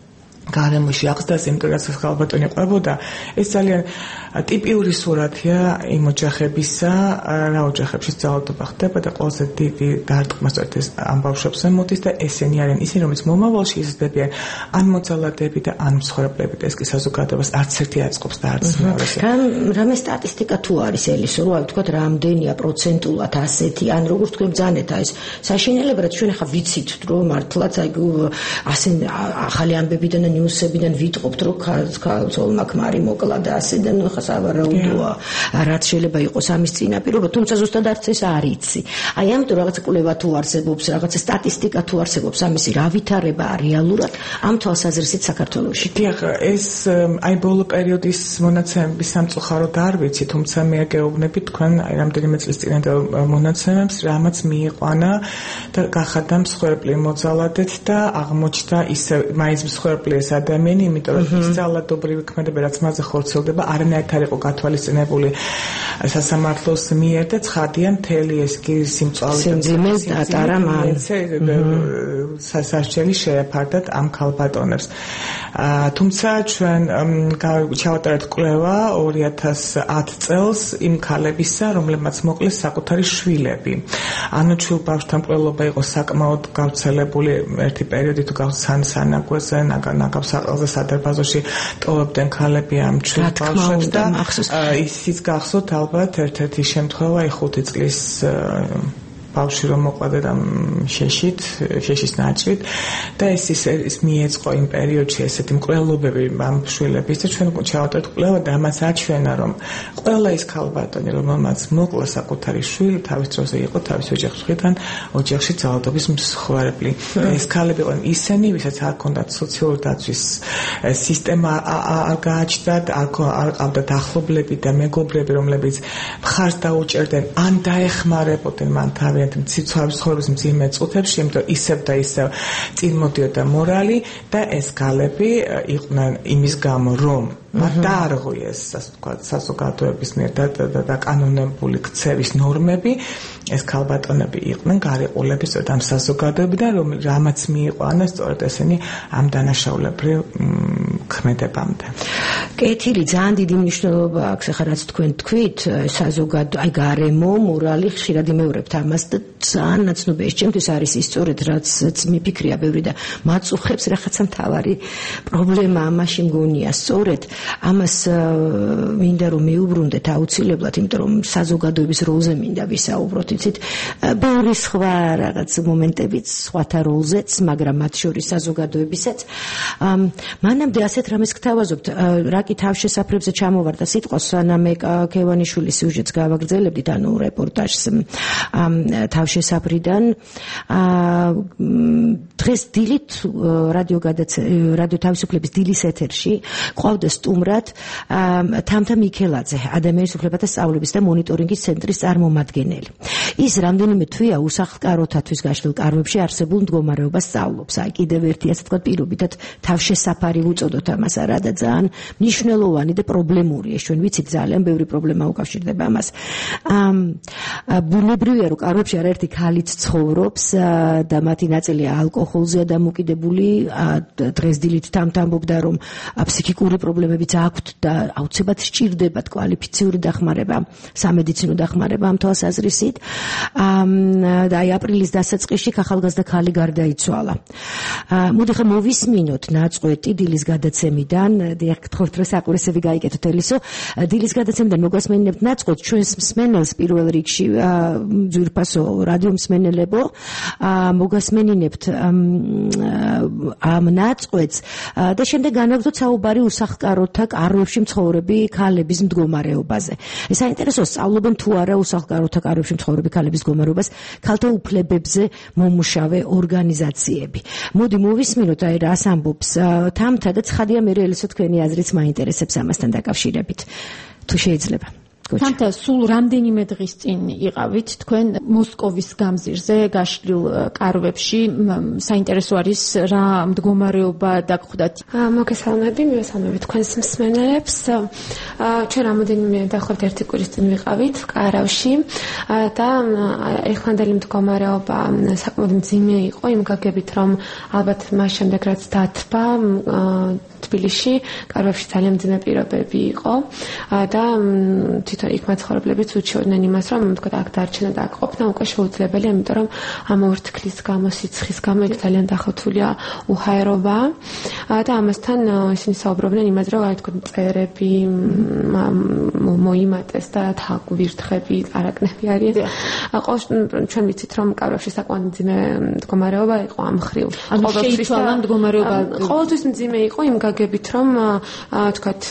გარემოში აღზრდას, იმიტომ რომ ხალბატონი ყვებოდა, ეს ძალიან ტიპიური სურათია იმ ოჯახებისა, რა ოჯახებში ძალადობა ხდება და ყველაზე დიდი დარტყმა სწორედ ეს ამ ბავშვებზე მოდის და ესენი არიან ისინი, რომელიც მომავალში იზრდებიან ან მოძალადები და ან მსხვერპლები და ეს კი საზოგადოებას არც ერთი აწყობს და არც მეორეს. რამე სტატისტიკა თუ არის ელისო, რომ აი ვთქვათ რამდენია პროცენტულად ასეთი, ან როგორც თქვენ ბრძანეთ აი ეს საშინელება, რაც ჩვენ ახლა ვიცით, რომ მართლაც აი ასე ახალი ამბებიდან ნიუსებიდან ვიტყობთ, რომ ქალწოლმა ქმარი მოკლა და ასე და ნუ ხა სავარაუდოა, რაც შეიძლება იყოს ამის წინაპირობა, თუმცა ზუსტად არც ეს არ იცი. აი ამიტომ რაღაც კვლევა თუ არსებობს, რაღაც სტატისტიკა თუ არსებობს, ამისი რა ვითარება რეალურად ამ თვალსაზრისით საქართველოში. დიახ, ეს აი ბოლო პერიოდის მონაცემების სამწუხაროდ არ ვიცი, თუმცა მე გეუბნები თქვენ აი რამდენიმე წლის წინანდელ მონაცემებს, რამაც მიიყვანა და გახადა მსხვერპლი მოძალადეთ და აღმოჩნდა ისე მაინც მსხვერპლი ეს ადამიანი, იმიტომ რომ ის ძალადობრივი ქმედება, რაც მასზე ხორციელდება, არანაირად არ იყო გათვალისწინებული სასამართლოს მიერ და ცხადია მთელი ეს სიმწვავე სიმძიმე დატარა მან სასარჩელი შეეფარდათ ამ ქალბატონებს. თუმცა ჩვენ ჩავატარეთ კვლევა ორი ათას ათი წელს იმ ქალებისა, რომლებმაც მოკლეს საკუთარი შვილები. ანუ ჩვილ ბავშვთან მკვლელობა იყო საკმაოდ გავრცელებული ერთი პერიოდი თუ გავცან სანაგვეზე, ნაგავ საყელზე სადარბაზოში ტოვებდნენ ქალები ამ ჩვილ ბავშვებს და ისიც გახსოვთ ალბათ ერთ-ერთი შემთხვევა ხუთი წლის ბავშვი რომ მოყვადა და შეშით, შეშის ნაჭრით და ეს ის მიეწყო იმ პერიოდში ესეთი მკვლელობები ამ შვილების და ჩვენ ჩავატარეთ კვლევა და ამას აჩვენა, რომ ყველა ის ქალბატონი, რომელმაც მოკლა საკუთარი შვილი, თავის დროზე იყო თავის ოჯახის მხრიდან ოჯახში ძალადობის მსხვერპლი. ეს ქალები იყვნენ ისინი, ვისაც არ ჰქონდათ სოციალური დაცვის სისტემა არ გააჩნდათ, არ ყავდათ ახლობლები და მეგობრები, რომლებიც მხარს დაუჭერდნენ ან დაეხმარებოდნენ მან თავი ციცვარის ცხოვრების მძიმე წუთებში, იმიტომ ისევ და ისევ წინ მოდიოდა მორალი და ეს ქალები იყვნენ იმის გამო, რომ მათ დაარღვიეს, ასე ვთქვათ, საზოგადოების მიერ და კანონებული ქცევის ნორმები, ეს ქალბატონები იყვნენ გარიყულები სწორედ ამ საზოგადოებიდან, რომ რამაც მიიყვანა სწორედ ესენი ამ დანაშაულებრივ ქმედებამდე. კეთილი, ძალიან დიდი მნიშვნელობა აქვს, ახლა რაც თქვენ თქვით, საზოგადო, აი გარემო, მორალი ხშირად იმეორებთ ამას და ძალიან ნაცნობია. ეს ჩემთვის არის ის სწორედ რაც მიფიქრია ბევრი და მაწუხებს რაღაცა მთავარი პრობლემა ამაში მგონია. სწორედ ამას მინდა რომ მეუბრუნდეთ აუცილებლად, იმიტომ რომ საზოგადოების როლზე მინდა ვისაუბროთ, იცით, ბევრი სხვა რაღაც მომენტებიც სხვათა როლზეც, მაგრამ მათ შორის საზოგადოებისაც. მანამდე ასეთ რამეს გთავაზობთ, რაკი თავშესაფრებზე ჩამოვარდა სიტყვა, სანამ ქევანიშვილის სიუჟეტს გავაგრძელებდით, ანუ რეპორტაჟს თავშესაფრიდან. დღეს დილით რადიო რადიო თავისუფლების დილის ეთერში ყავდა სტუმრად თამთა მიქელაძე, ადამიანის უფლებათა სწავლების და მონიტორინგის ცენტრის წარმომადგენელი. ის რამდენიმე თვეა უსახლკაროთათვის გაშლილ კარვებში არსებულ მდგომარეობას სწავლობს. აი კიდევ ერთი ასე თქვა პირობითად თავშესაფარი უწოდოთ ამას, არა და ძალიან მნიშვნელოვანი და პრობლემურია. ჩვენ ვიცით ძალიან ბევრი პრობლემა უკავშირდება ამას. ბუნებრივია რომ კარვებში არაერთი ქალიც ცხოვრობს და მათი ნაწილი ალკოჰოლზეა დამოკიდებული. დღეს დილით თამთამობდა რომ ფსიქიკური პრობლემებიც აქვთ და აუცილებლად სჭირდებათ კვალიფიციური დახმარება, სამედიცინო დახმარება ამ თვალსაზრისით. და აი აპრილის დასაწყისში ახალგაზრდა ქალი გარდაიცვალა. მოდი ხა მოვისმინოთ ნაწყვეტი დილის გადაცემიდან, დიახ, გთხოვთ რომ საყურესები გაიკეთოთ ელისო. დილის გადაცემიდან მოგვასმენინებთ ნაწყვეტს ჩვენს მსმენელს პირველ რიგში, ძვირფასო რადიო მსმენელებო, მოგასმენინებთ ამ ნაწყვეტს და შემდეგ განაგრძოთ საუბარი უსახლკაროთა კარვებში მცხოვრები ქალების მდგომარეობაზე. საინტერესოა სწავლობენ თუ არა უსახლკაროთა კარვებში მცხოვრები ქალების მდგომარეობას ქალთა უფლებებზე მომუშავე ორგანიზაციები. მოდი მოვისმინოთ აი რას ამბობს თამთა და ცხადია მე ელისო თქვენი აზრიც მაინტერესებს ამასთან დაკავშირებით. თუ შეიძლება. თამთა, სულ რამდენიმე დღის წინ იყავით თქვენ მოსკოვის გამზირზე გაშლილ კარვებში. საინტერესო არის რა მდგომარეობა დაგხვდათ. მოგესალმები, მივესალმები თქვენს მსმენელებს. ჩვენ რამოდენიმე დაახლოებით ერთი კვირის წინ ვიყავით კარავში და ეხლანდელი მდგომარეობა საკმაოდ მძიმე იყო, იმ გაგებით რომ ალბათ მას შემდეგ რაც დათბა თბილისში კარვებში ძალიან მძიმე პირობები იყო და თვითონ იქ მაცხოვრებლებიც უჩვენდნენ იმას, რომ თქვა აქ დარჩენა და აქ ყოფნა უკვე შეუძლებელია, იმიტომ რომ ამ ორთქლის გამო, სიცხის გამო იქ ძალიან დახვეწილია უჰაერობა და ამასთან ისინი საუბრობდნენ იმაზე, რომ აი თქვა მწერები მოიმატეს და თაგვირთხები, არაკნები არიან. ჩვენ ვიცით, რომ კარვებში საკმაოდ მძიმე მდგომარეობა იყო ამ მხრივ. ანუ შეიცვალა მდგომარეობა. ყოველთვის მძიმე იყო იმ გაგებით, რომ თქვათ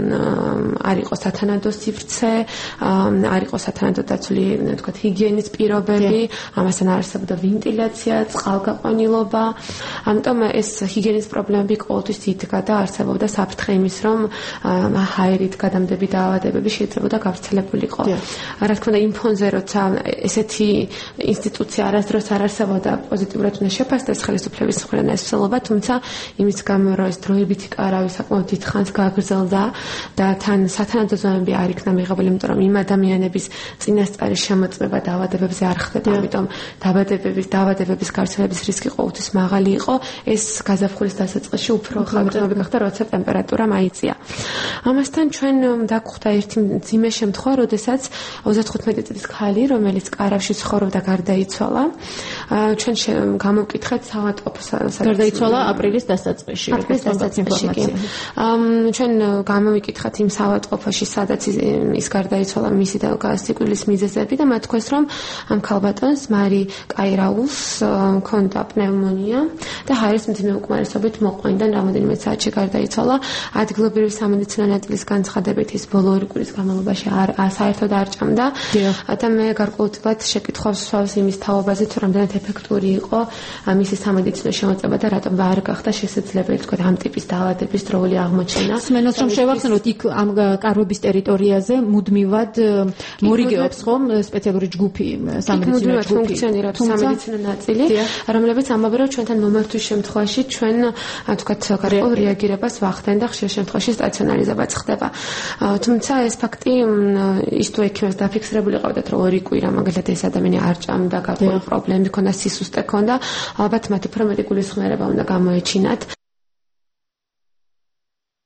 არ იყო სათანადო სივრცე, არ იყო სათანადო დაცული თქვათ ჰიგიენის პირობები, ამასთან არ არსებობდა ვენტილაცია, წყალგაყვანილობა. ამიტომ ეს ჰიგიენის პრობლემები ყოველთვის იდგა და არსებობდა საფრთხე იმის, რომ ჰაერით გადამდები დაავადებები შეიძლება გავრცელებულიყო. რა თქმა უნდა, იმ ფონზე, როცა ესეთი ინსტიტუცია არასდროს არ არსებობდა, პოზიტიურად უნდა შეფასდეს ხელისუფლების მხრიდან ეს ცდილობა, თუმცა იმის გამო, რომ ეს დროებითი კარავი საკმაოდ დიდხანს გაგრძელდა და თან სათანადო ზომები არ იქნა მიღებული, იმიტომ რომ იმ ადამიანების წინასწარი შემოწმება დაავადებებზე არ ხდება, ამიტომ დაავადებების დაავადებების გავრცელების რისკი ყოველთვის მაღალი იყო. ეს გაზაფხულის დასაწყისში უფრო ხანგრძლივი გახდა, როცა ტემპერატურა მაიწია. ამასთან ჩვენ დაგხვდა ერთი მძიმე შემთხვევა, როდესაც ოცდათხუთმეტი წლის ქალი, რომელიც კარავში ცხოვრობდა, გარდაიცვალა. ჩვენ გამოვკითხეთ საავადმყოფოს გარდაიცვალა აპრილის დასაწყისში. აპრილის დასაწყისში კი. ჩვენ გამოვიკითხეთ იმ საავადმყოფოში, სადაც ის გარდაიცვალა, მისი და სიკვდილის მიზეზები და მათ თქვეს, რომ ამ ქალბატონს მარი კაირაულს ჰქონდა პნევმონია და ჰაერის მძიმე უკმარისობით მოყვანიდან რამოდენიმე საათში გარდაიცვალა. ადგილობრივი სამედიცინო ნაწილის განცხადებით ის ბოლო ორი კვირის განმავლობაში არ საერთოდ არ ჭამდა და მე გარკვეულწილად შეკითხვას ვსვავს იმის თაობაზე, თუ რამდენად ეფექტური იყო მისი სამედიცინო შემოწმება და რატომ არ გახდა შესაძლებელი თქვა ამ ტიპის დაავადების დროული აღმოჩენა. სმენელს რომ შევახსენოთ, იქ ამ კარვების ტერიტორიაზე მუდმივად მორიგეობს ხომ სპეციალური ჯგუფი, სამედიცინო ჯგუფი, ფუნქციონირებს სამედიცინო ნაწილი, რომლებიც ამბობენ, რომ ჩვენთან მომართვის შემთხვევაში ჩვენ თქვა გარკვეულ რეაგირებას ვახდენ და ხშირ შემთხვევაში სტაციონარიზებაც ხდება. თუმცა ეს ფაქტი ის თუ ექიმებს დაფიქსირებული ყავდათ, რომ ორი კვირა მაგალითად ეს ადამიანი არ ჭამდა, გარკვეული პრობლემები ჰქონდა, სისუსტე ჰქონდა, ალბათ მათ უფრო მეტი გულისხმიერება უნდა გამოეჩინათ.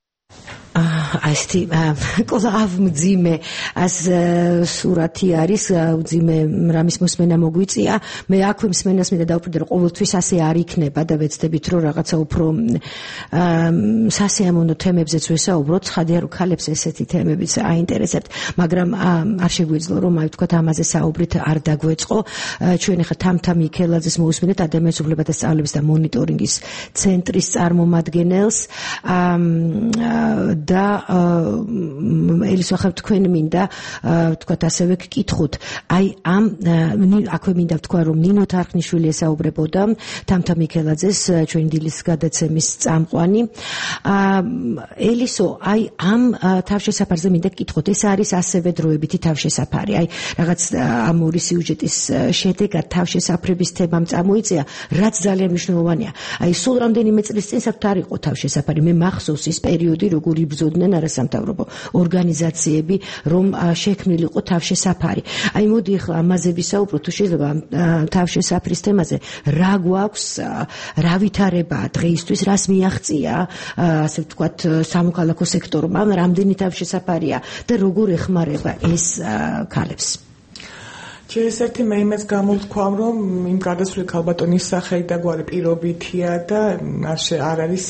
ასეთი კლავმძიმე ას სურათი არის უძიმე რამის მოსმენა მოგვიწია მე აქვე მსმენას მინდა დავუკვირდე რომ ყოველთვის ასე არ იქნება და ვეცდებით რომ რაღაცა უფრო სასიამოვნო თემებზეც ვესაუბროთ ცხადია რომ ქალებს ესეთი თემებიც აინტერესებთ მაგრამ არ შეგვიძლია რომ აი ვთქვათ ამაზე საუბრით არ დაგვეწყო ჩვენ ახლა თამთა მიქელაძეს მოусმინეთ ადამიანის უფლებათა სწავლების და მონიტორინგის ცენტრის წარმომადგენელს და ელის ახლა თქვენ მინდა ვთქვათ ასევე გკითხოთ აი ამ აქვე მინდა ვთქვა რომ ნინო თარხნიშვილი ესაუბრებოდა თამთა მიქელაძეს ჩვენი დილის გადაცემის წამყვანი ელისო აი ამ თავშესაფარზე მინდა გკითხოთ ეს არის ასევე დროებითი თავშესაფარი აი რაღაც ამ ორი სიუჟეტის შედეგად თავშესაფრების თემამ წამოიწია რაც ძალიან მნიშვნელოვანია აი სულ რამდენიმე წლის წინ საერთოდ არ იყო თავშესაფარი მე მახსოვს ის პერიოდი როგორ იბრძოდნენ არასამთავრობო ორგანიზაციები რომ შექმნილიყო თავშესაფარი აი მოდი ახლა ამაზე ვისაუბროთ თუ შეიძლება თავშესაფრის თემაზე რა გვაქვს რა ვითარება დღეისთვის რას მიაღწია ასე ვთქვათ სამოქალაქო სექტორმა რამდენი თავშესაფარია და როგორ ეხმარება ეს ქალებს Შეიძლება მე იმას გამოვთქვამ რომ იმ გადასვლილი ქალბატონის სახელი და გვარი პირობითია და არ არის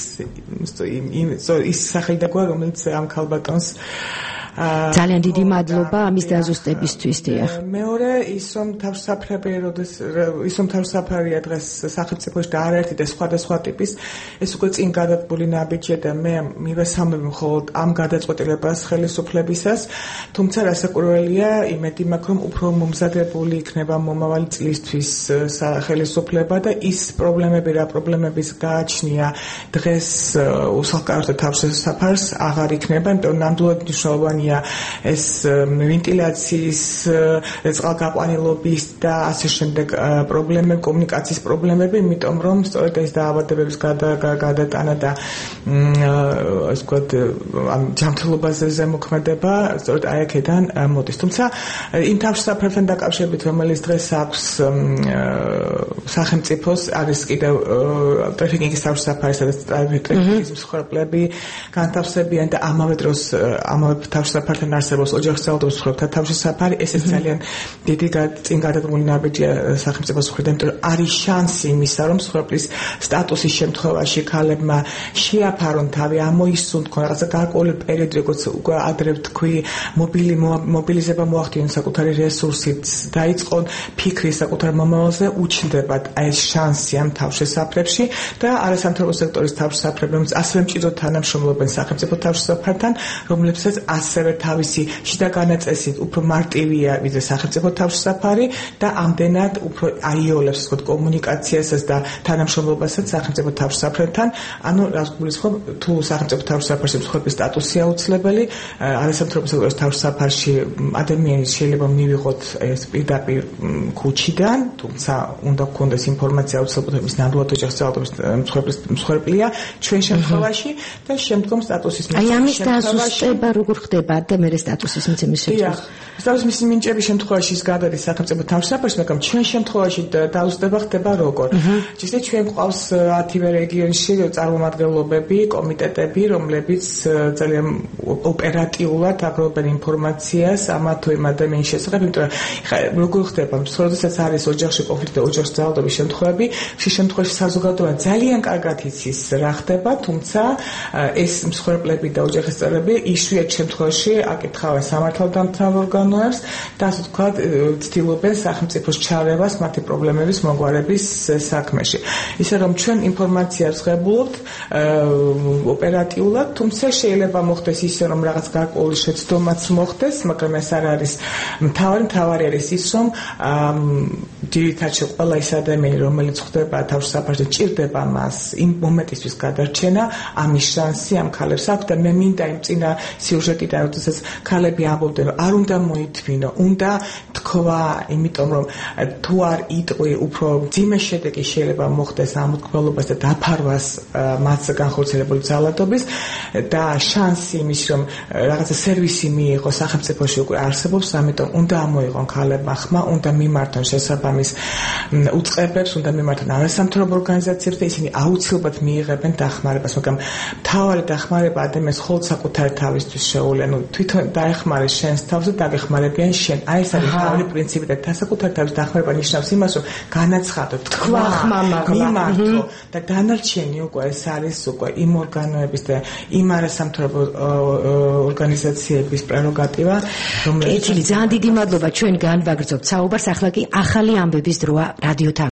ის სახელი და გვარი რომელიც ამ ქალბატონს ძალიან დიდი მადლობა ამის დაზუსტებისთვის დიახ მეორე ის რომ თავშესაფრები როდეს ის რომ თავშესაფარია დღეს სახელმწიფოში და არაერთი და სხვადასხვა ტიპის ეს უკვე წინ გადადგმული ნაბიჯია და მე მივესალმებ მხოლოდ ამ გადაწყვეტილებას ხელისუფლებისას თუმცა რასაკვირველია იმედი მაქვს რომ უფრო მომზადებული იქნება მომავალი წლისთვის ხელისუფლება და ის პრობლემები რა პრობლემების გააჩნია დღეს უსახლკაროთა თავშესაფარს აღარ იქნება იმიტომ რომ ნამდვილად მნიშვნელოვანია ეს ვენტილაციის წყალგაყვანილობის და ასე შემდეგ პრობლემები, კომუნიკაციის პრობლემები, იმიტომ რომ სწორედ ეს დაავადებების გადატანა და ასე ვთქვათ ამ ჯანმრთელობაზე ზემოქმედება სწორედ აი აქედან მოდის. თუმცა იმ თავშესაფრებთან დაკავშირებით, რომელიც დღეს აქვს სახელმწიფოს არის კიდევ ტრაფიკინგის თავშესაფარი, სადაც ტრაფიკის მსხვერპლები განთავსებიან და ამავე დროს ამავე თავშესაფართან არსებობს ოჯახის ძალადობის მსხვერპლთა თავშესაფარი, ესეც ძალიან დიდი წინ გადადგმული ნაბიჯია სახელმწიფოს მხრიდან, იმიტომ რომ არის შანსი იმისა, რომ მსხვერპლის სტატუსის შემთხვევაში ქალებმა შეაფარონ თავი, ამოისუნ თქო რაღაცა გარკვეული პერიოდი, როგორც უკვე ადრე ვთქვი, მობილი მობილიზება მოახდინონ საკუთარი რესურსით, დაიწყონ ფიქრი საკუთარ მომავალზე, უჩნდებათ აი ეს შანსი ამ თავშესაფრებში და არასამთავრობო სექტორის თავშესაფრებებს ასევე მჭიდროდ თანამშრომლობენ სახელმწიფო თავშესაფართან, რომლებსაც ასევე თავისი შიდა განაწესით უფრო მარტივია ვიდრე სახელმწიფო თავშესაფარი და ამდენად უფრო აიოლებს ვთქვათ კომუნიკაციასაც და თანამშრომლობასაც სახელმწიფო თავშესაფრთან. ანუ რას გულისხმობ, თუ სახელმწიფო თავშესაფარში მსხვერპლის სტატუსი აუცილებელი, არასამთავრობო სექტორის თავშესაფარში ადამიანი შეიძლება მივიღოთ ეს პირდაპირ ქუჩიდან, თუმცა უნდა გქონდეს ინფორმაცია აუცილებლად ის ნამდვილად ოჯახის ძალადობის მსხვერპლის მსხვერპლია ჩვენ შემთხვევაში და შემდგომ სტატუსის მიღების აი ამის დაზუსტება როგორ ხდება და მე სტატუსის მიცემის შემთხვევაში სტატუსის მინიჭების შემთხვევაში ის გადადის სახელმწიფო თავშესაფარში, მაგრამ ჩვენ შემთხვევაში დაზუსტება ხდება როგორ? შეიძლება ჩვენ გვყავს ათივე რეგიონში წარმომადგენლობები, კომიტეტები, რომლებიც ძალიან ოპერატიულად აგროვებენ ინფორმაციას ამა თუ იმ ადამიანის შესახებ, იმიტომ რომ როგორ ხდება, როდესაც არის ოჯახში კონფლიქტი და ოჯახის ძალადობის შემთხვევები, შე შემთხვევაში საზოგადოება ძალიან კარგად იცის რა ხდება, თუმცა ეს მსხვერპლები და ოჯახის წევრები იშვიათ შემთხვევაში აკითხავენ სამართალდამცავ ორგანოებს და ასე ვთქვათ, ცდილობენ სახელმწიფოს ჩარევას მათი პრობლემების მოგვარების საქმეში. ისე რომ ჩვენ ინფორმაციას ღებულობთ ოპერატიულად, თუმცა შეიძლება მოხდეს ისე რომ რაღაც გარკვეული შეცდომაც მოხდეს, მაგრამ ეს არ არის მთავარი, მთავარი არის ის რომ ძირითადად ყველა ის ადამიანი, რომელიც ხდება თავშესაფარში, ჭირდება მას იმ მომენტისთვის გადარჩენა, ამის შანსი ამ ქალებს აქვს და მე მინდა იმ წინა სიუჟეტიდან როდესაც ქალები ამბობდნენ, რომ არ უნდა მოითმინო, უნდა თქვა, იმიტომ რომ თუ არ იტყვი, უფრო ძიმე შედეგი შეიძლება მოხდეს ამ უთქმელობას და დაფარვას მათ განხორციელებული ძალადობის და შანსი იმის, რომ რაღაცა სერვისი მიიღო სახელმწიფოში უკვე არსებობს, ამიტომ უნდა ამოიღონ ქალებმა ხმა, უნდა მიმართონ შესაბამის უწყებებს, უნდა მიმართონ არასამთავრობო ორგანიზაციებს და ისინი აუცილებლად მიიღებენ დახმარებას, მაგრამ მთავარი დახმარება ადამიანს მხოლოდ საკუთარი თავისთვის შეუძლია, ну თვითონ დაეხმარე შენს თავს და დაგეხმარებიან შენ. აი ეს არის თავი პრინციპი და საკუთარი თავის დახმარება ნიშნავს იმას, რომ განაცხადო, თქვა, მიმართო და დანარჩენი უკვე ეს არის უკვე იმ ორგანოების და იმ არასამთავრობო ორგანიზაციების პრეროგატივა, რომელიც ძალიან დიდი მადლობა ჩვენ განვაგრძობთ საუბარს, ახლა კი ახალი ამბების დროა რადიო